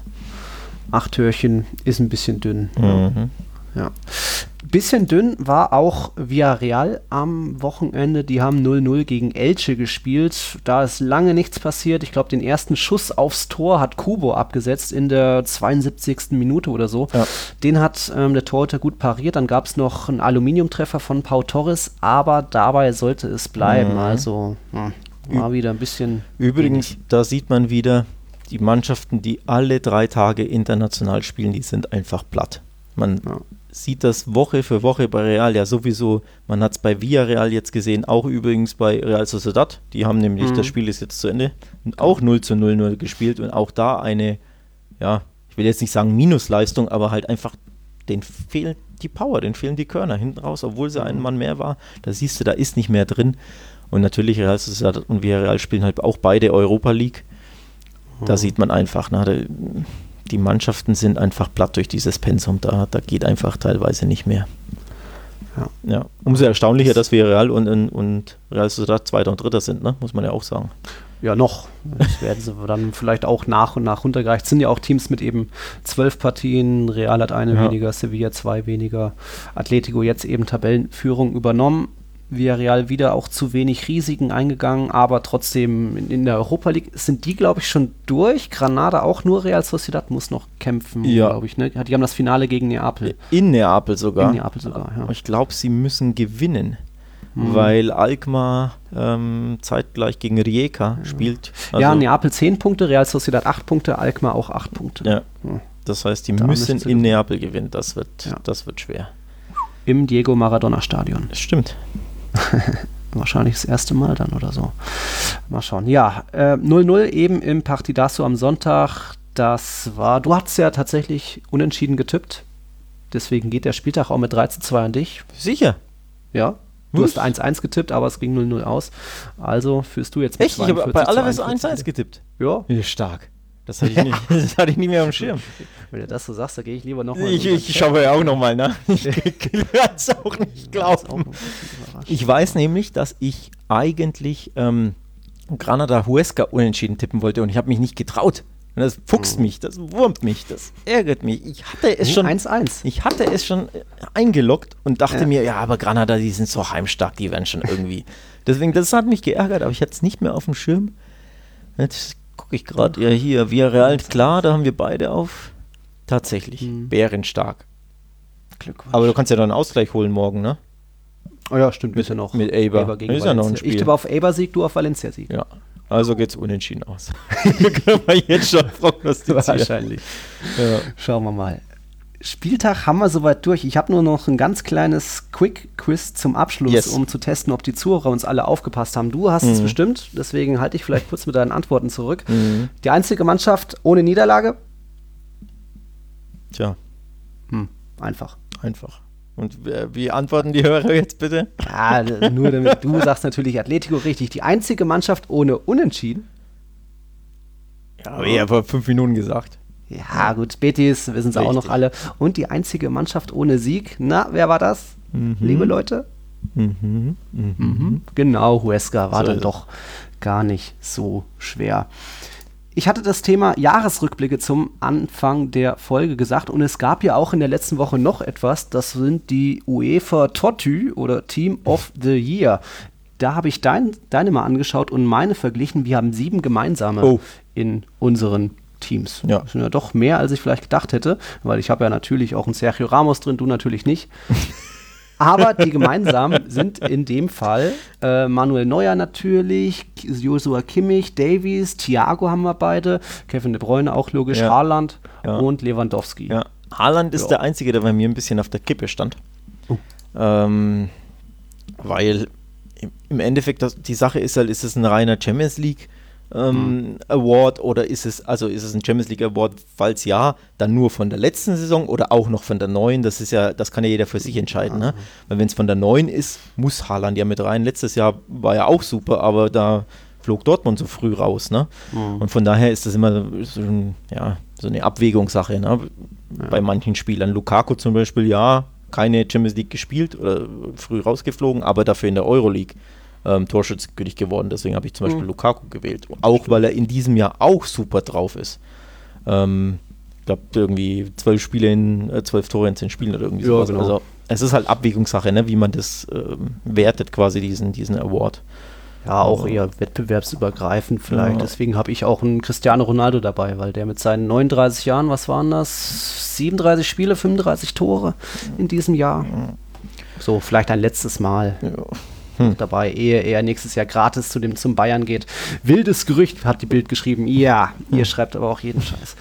Acht Türchen ist ein bisschen dünn. Mhm. Ja. Bisschen dünn war auch Villarreal am Wochenende. Die haben null null gegen Elche gespielt. Da ist lange nichts passiert. Ich glaube, den ersten Schuss aufs Tor hat Kubo abgesetzt in der zweiundsiebzigsten Minute oder so. Ja. Den hat ähm, der Torhüter gut pariert. Dann gab es noch einen Aluminiumtreffer von Pau Torres, aber dabei sollte es bleiben. Mhm. Also hm, war Ü- wieder ein bisschen... Übrigens, wenig. Da sieht man wieder, die Mannschaften, die alle drei Tage international spielen, die sind einfach platt. Man ja. sieht das Woche für Woche bei Real ja sowieso. Man hat es bei Villarreal jetzt gesehen, auch übrigens bei Real Sociedad. Die haben nämlich, mhm. das Spiel ist jetzt zu Ende, auch null zu null nur gespielt und auch da eine, ja, ich will jetzt nicht sagen Minusleistung, aber halt einfach, denen fehlt die Power, denen fehlen die Körner hinten raus, obwohl sie mhm. ein Mann mehr war. Da siehst du, da ist nicht mehr drin. Und natürlich Real Sociedad und Villarreal spielen halt auch beide Europa League. Da sieht man einfach, ne, die Mannschaften sind einfach platt durch dieses Pensum, da, da geht einfach teilweise nicht mehr. Ja. Ja. Umso erstaunlicher, dass wir Real und, und Real Sociedad Zweiter und Dritter sind, ne? Muss man ja auch sagen. Ja, noch. Das werden sie dann vielleicht auch nach und nach runtergereicht. Es sind ja auch Teams mit eben zwölf Partien. Real hat eine ja. weniger, Sevilla zwei weniger. Atletico jetzt eben Tabellenführung übernommen. Villarreal wieder auch zu wenig Risiken eingegangen, aber trotzdem in, in der Europa League sind die, glaube ich, schon durch. Granada auch nur, Real Sociedad muss noch kämpfen, Ja. glaube ich. Ne? Die haben das Finale gegen Neapel. In Neapel sogar. In Neapel sogar, ja. Ich glaube, sie müssen gewinnen, Mhm. weil Alkmaar ähm, zeitgleich gegen Rijeka spielt. Also, ja, Neapel zehn Punkte, Real Sociedad acht Punkte, Alkmaar auch acht Punkte. ja. Ja. Das heißt, die Da müssen müssen sie in gewinnen. Neapel gewinnen. Das wird, Ja. das wird schwer. Im Diego Maradona Stadion. Das stimmt. Wahrscheinlich das erste Mal dann oder so. Mal schauen. Ja, äh, null null eben im Partidazo am Sonntag. Das war, du hast ja tatsächlich unentschieden getippt. Deswegen geht der Spieltag auch mit drei zu zwei an dich. Sicher. Ja. Du Was? hast eins eins getippt, aber es ging null null aus. Also führst du jetzt mit Echt? Ich habe bei zweiundvierzig zu Alaves einundvierzig. eins eins getippt. Ja. Ja, stark. Das hatte, ich nicht, das hatte ich nicht mehr am Schirm. Wenn du das so sagst, da gehe ich lieber nochmal. Ich, ich schaue ja auch nochmal nach. Ich kann es auch nicht glauben. Ich weiß nämlich, dass ich eigentlich ähm, Granada Huesca unentschieden tippen wollte und ich habe mich nicht getraut. Und das fuchst mich, das wurmt mich, das ärgert mich. Ich hatte es schon eins eins. Ich hatte es schon äh, eingeloggt und dachte Ja. mir, ja, aber Granada, die sind so heimstark, die werden schon irgendwie. Deswegen, das hat mich geärgert, aber ich hatte es nicht mehr auf dem Schirm. Jetzt gucke ich gerade, ja hier, Villarreal, klar, da haben wir beide auf. Tatsächlich, Mhm. bärenstark. Glückwunsch. Aber du kannst ja dann einen Ausgleich holen morgen, ne? Oh ja, stimmt, bisschen noch. mit Eibar. gegen Ist ja noch ein Valencia. Spiel. Ich tippe auf Eibar-Sieg, du auf Valencia-Sieg. Ja, also geht's unentschieden aus. Können wir jetzt schon prognostizieren. Wahrscheinlich. Ja. Schauen wir mal. Spieltag haben wir soweit durch. Ich habe nur noch ein ganz kleines Quick-Quiz zum Abschluss, Yes. um zu testen, ob die Zuhörer uns alle aufgepasst haben. Du hast es Mhm. bestimmt, deswegen halte ich vielleicht kurz mit deinen Antworten zurück. Mhm. Die einzige Mannschaft ohne Niederlage? Tja, Hm, einfach. einfach. Und wer- wie antworten die Hörer jetzt bitte? Ja, d- nur damit du sagst natürlich Atletico richtig. Die einzige Mannschaft ohne Unentschieden? Ja, aber eher vor fünf Minuten gesagt. Ja, gut, Betis, wissen sie auch noch Richtig. alle. Und die einzige Mannschaft ohne Sieg? Na, wer war das? Mhm. Liebe Leute? Mhm. Mhm. Mhm. Genau, Huesca war So dann ist es. doch gar nicht so schwer. Ich hatte das Thema Jahresrückblicke zum Anfang der Folge gesagt und es gab ja auch in der letzten Woche noch etwas, das sind die UEFA Totü oder Team of the Year. Da habe ich dein, deine mal angeschaut und meine verglichen. Wir haben sieben gemeinsame Oh. in unseren Teams. Ja. Das sind ja doch mehr, als ich vielleicht gedacht hätte, weil ich habe ja natürlich auch einen Sergio Ramos drin, du natürlich nicht. Aber die gemeinsam sind in dem Fall äh, Manuel Neuer natürlich, Joshua Kimmich, Davies, Thiago haben wir beide, Kevin De Bruyne auch logisch, Ja. Haaland Ja. und Lewandowski. Ja. Haaland ist Ja. der Einzige, der bei mir ein bisschen auf der Kippe stand. Oh. Ähm, weil im- im Endeffekt das, die Sache ist halt, ist es ein reiner Champions League ähm, Award oder ist es, also ist es ein Champions League Award, falls ja, dann nur von der letzten Saison oder auch noch von der neuen, das ist ja, das kann ja jeder für sich entscheiden, ne? Weil wenn es von der neuen ist, muss Haaland ja mit rein. Letztes Jahr war ja auch super, aber da flog Dortmund so früh raus, ne? Mhm. Und von daher ist das immer so, ein, ja, so eine Abwägungssache, ne? Bei manchen Spielern. Lukaku zum Beispiel, ja, keine Champions League gespielt oder früh rausgeflogen, aber dafür in der Euroleague ähm, Torschützenkönig geworden. Deswegen habe ich zum Beispiel Mhm. Lukaku gewählt. Auch weil er in diesem Jahr auch super drauf ist. Ähm, ich glaube, irgendwie zwölf Spiele in, äh, zwölf Tore in zehn Spielen oder irgendwie Ja, sowas. genau. Also es ist halt Abwägungssache, ne? Wie man das ähm, wertet, quasi diesen, diesen Award. Ja, auch eher wettbewerbsübergreifend vielleicht. Ja. Deswegen habe ich auch einen Cristiano Ronaldo dabei, weil der mit seinen neununddreißig Jahren, was waren das? siebenunddreißig Spiele, fünfunddreißig Tore in diesem Jahr. So, vielleicht ein letztes Mal Ja. dabei, ehe er nächstes Jahr gratis zu dem zum Bayern geht. Wildes Gerücht, hat die Bild geschrieben. Ja, ihr schreibt aber auch jeden Scheiß.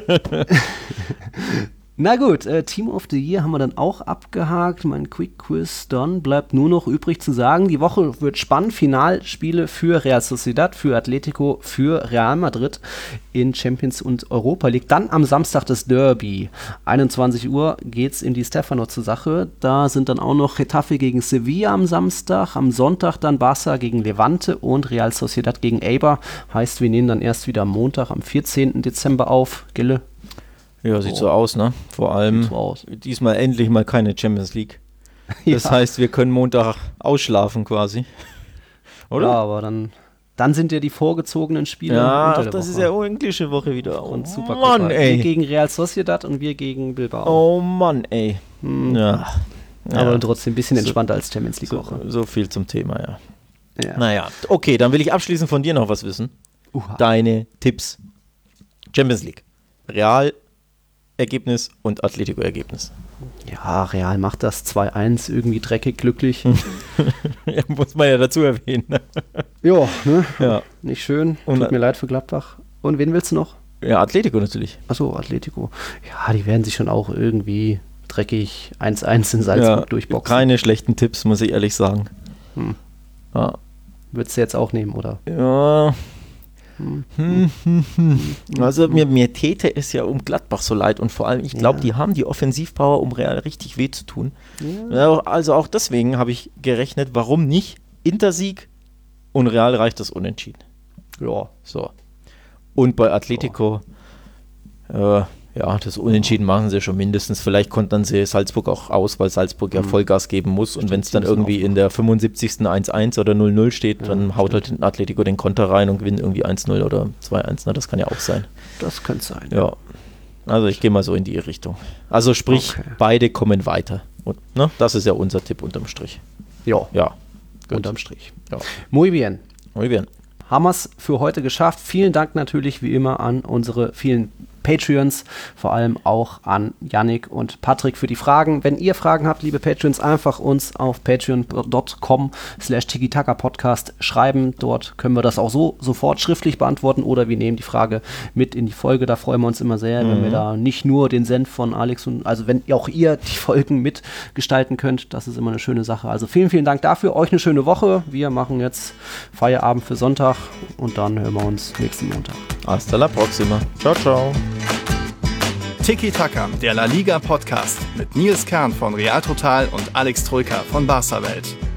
Na gut, äh, Team of the Year haben wir dann auch abgehakt. Mein Quick Quiz dann bleibt nur noch übrig zu sagen, die Woche wird spannend. Finalspiele für Real Sociedad, für Atletico, für Real Madrid in Champions und Europa League. Dann am Samstag das Derby. einundzwanzig Uhr geht's in die Stefano zur Sache. Da sind dann auch noch Getafe gegen Sevilla am Samstag. Am Sonntag dann Barca gegen Levante und Real Sociedad gegen Eibar. Heißt, wir nehmen dann erst wieder am Montag, am vierzehnten Dezember auf. Gille? Ja, sieht Oh. so aus, ne? Vor allem Sieht so aus. diesmal endlich mal keine Champions League. Das Ja. heißt, wir können Montag ausschlafen quasi. Oder? Ja, aber dann, dann sind ja die vorgezogenen Spiele Ja, unter ach, der das Woche. ist ja englische Woche wieder. Oh, Und super Mann, Wir ey. gegen Real Sociedad und wir gegen Bilbao. Oh Mann, ey. Hm. Ja. Aber Ja. trotzdem ein bisschen So- entspannter als Champions League-Woche. So, so viel zum Thema, ja. Ja. Naja, okay, dann will ich abschließend von dir noch was wissen. Uha. Deine Tipps. Champions League. Real Ergebnis und Atletico Ergebnis. Ja, Real macht das zwei eins, irgendwie dreckig, glücklich. Ja, muss man ja dazu erwähnen. Ne? Ja, ne? Ja. Nicht schön. Und- Tut mir leid für Gladbach. Und wen willst du noch? Ja, Atletico natürlich. Achso, Atletico. Ja, die werden sich schon auch irgendwie dreckig eins eins in Salzburg Ja, durchboxen. keine schlechten Tipps, muss ich ehrlich sagen. Hm. Ja. Würdest du jetzt auch nehmen, oder? Ja. Hm. Hm, hm, hm. Also mir, mir täte es ja um Gladbach so leid und vor allem, ich glaube, Ja. die haben die Offensivpower, um Real richtig weh zu tun. Ja. Ja, also auch deswegen habe ich gerechnet, warum nicht Intersieg und Real reicht das unentschieden. Ja. So. Und bei Atletico, äh, ja, das Unentschieden machen sie schon mindestens. Vielleicht kontern sie Salzburg auch aus, weil Salzburg ja Mhm. Vollgas geben muss. Und Stimmt, wenn es dann die müssen irgendwie in der fünfundsiebzigsten eins eins oder null null steht, Ja, dann haut halt den Atletico den Konter rein und gewinnt irgendwie eins null oder zwei eins. Na, das kann ja auch sein. Das könnte sein. Ja. Also ich gehe mal so in die Richtung. Also sprich, Okay. beide kommen weiter. Und, ne, das ist ja unser Tipp unterm Strich. Ja, Ja. Gut. unterm Strich. Ja. Muy bien. Muy bien. Haben wir es für heute geschafft. Vielen Dank natürlich wie immer an unsere vielen Patreons, vor allem auch an Yannick und Patrick für die Fragen. Wenn ihr Fragen habt, liebe Patreons, einfach uns auf patreon punkt com slash tiki-taka-podcast schreiben. Dort können wir das auch so sofort schriftlich beantworten oder wir nehmen die Frage mit in die Folge. Da freuen wir uns immer sehr, wenn wir da nicht nur den Senf von Alex und, also wenn auch ihr die Folgen mitgestalten könnt. Das ist immer eine schöne Sache. Also vielen, vielen Dank dafür. Euch eine schöne Woche. Wir machen jetzt Feierabend für Sonntag und dann hören wir uns nächsten Montag. Hasta la próxima. Ciao, ciao. Tiki Taka, der La Liga Podcast mit Nils Kern von Real Total und Alex Troika von Barca Welt.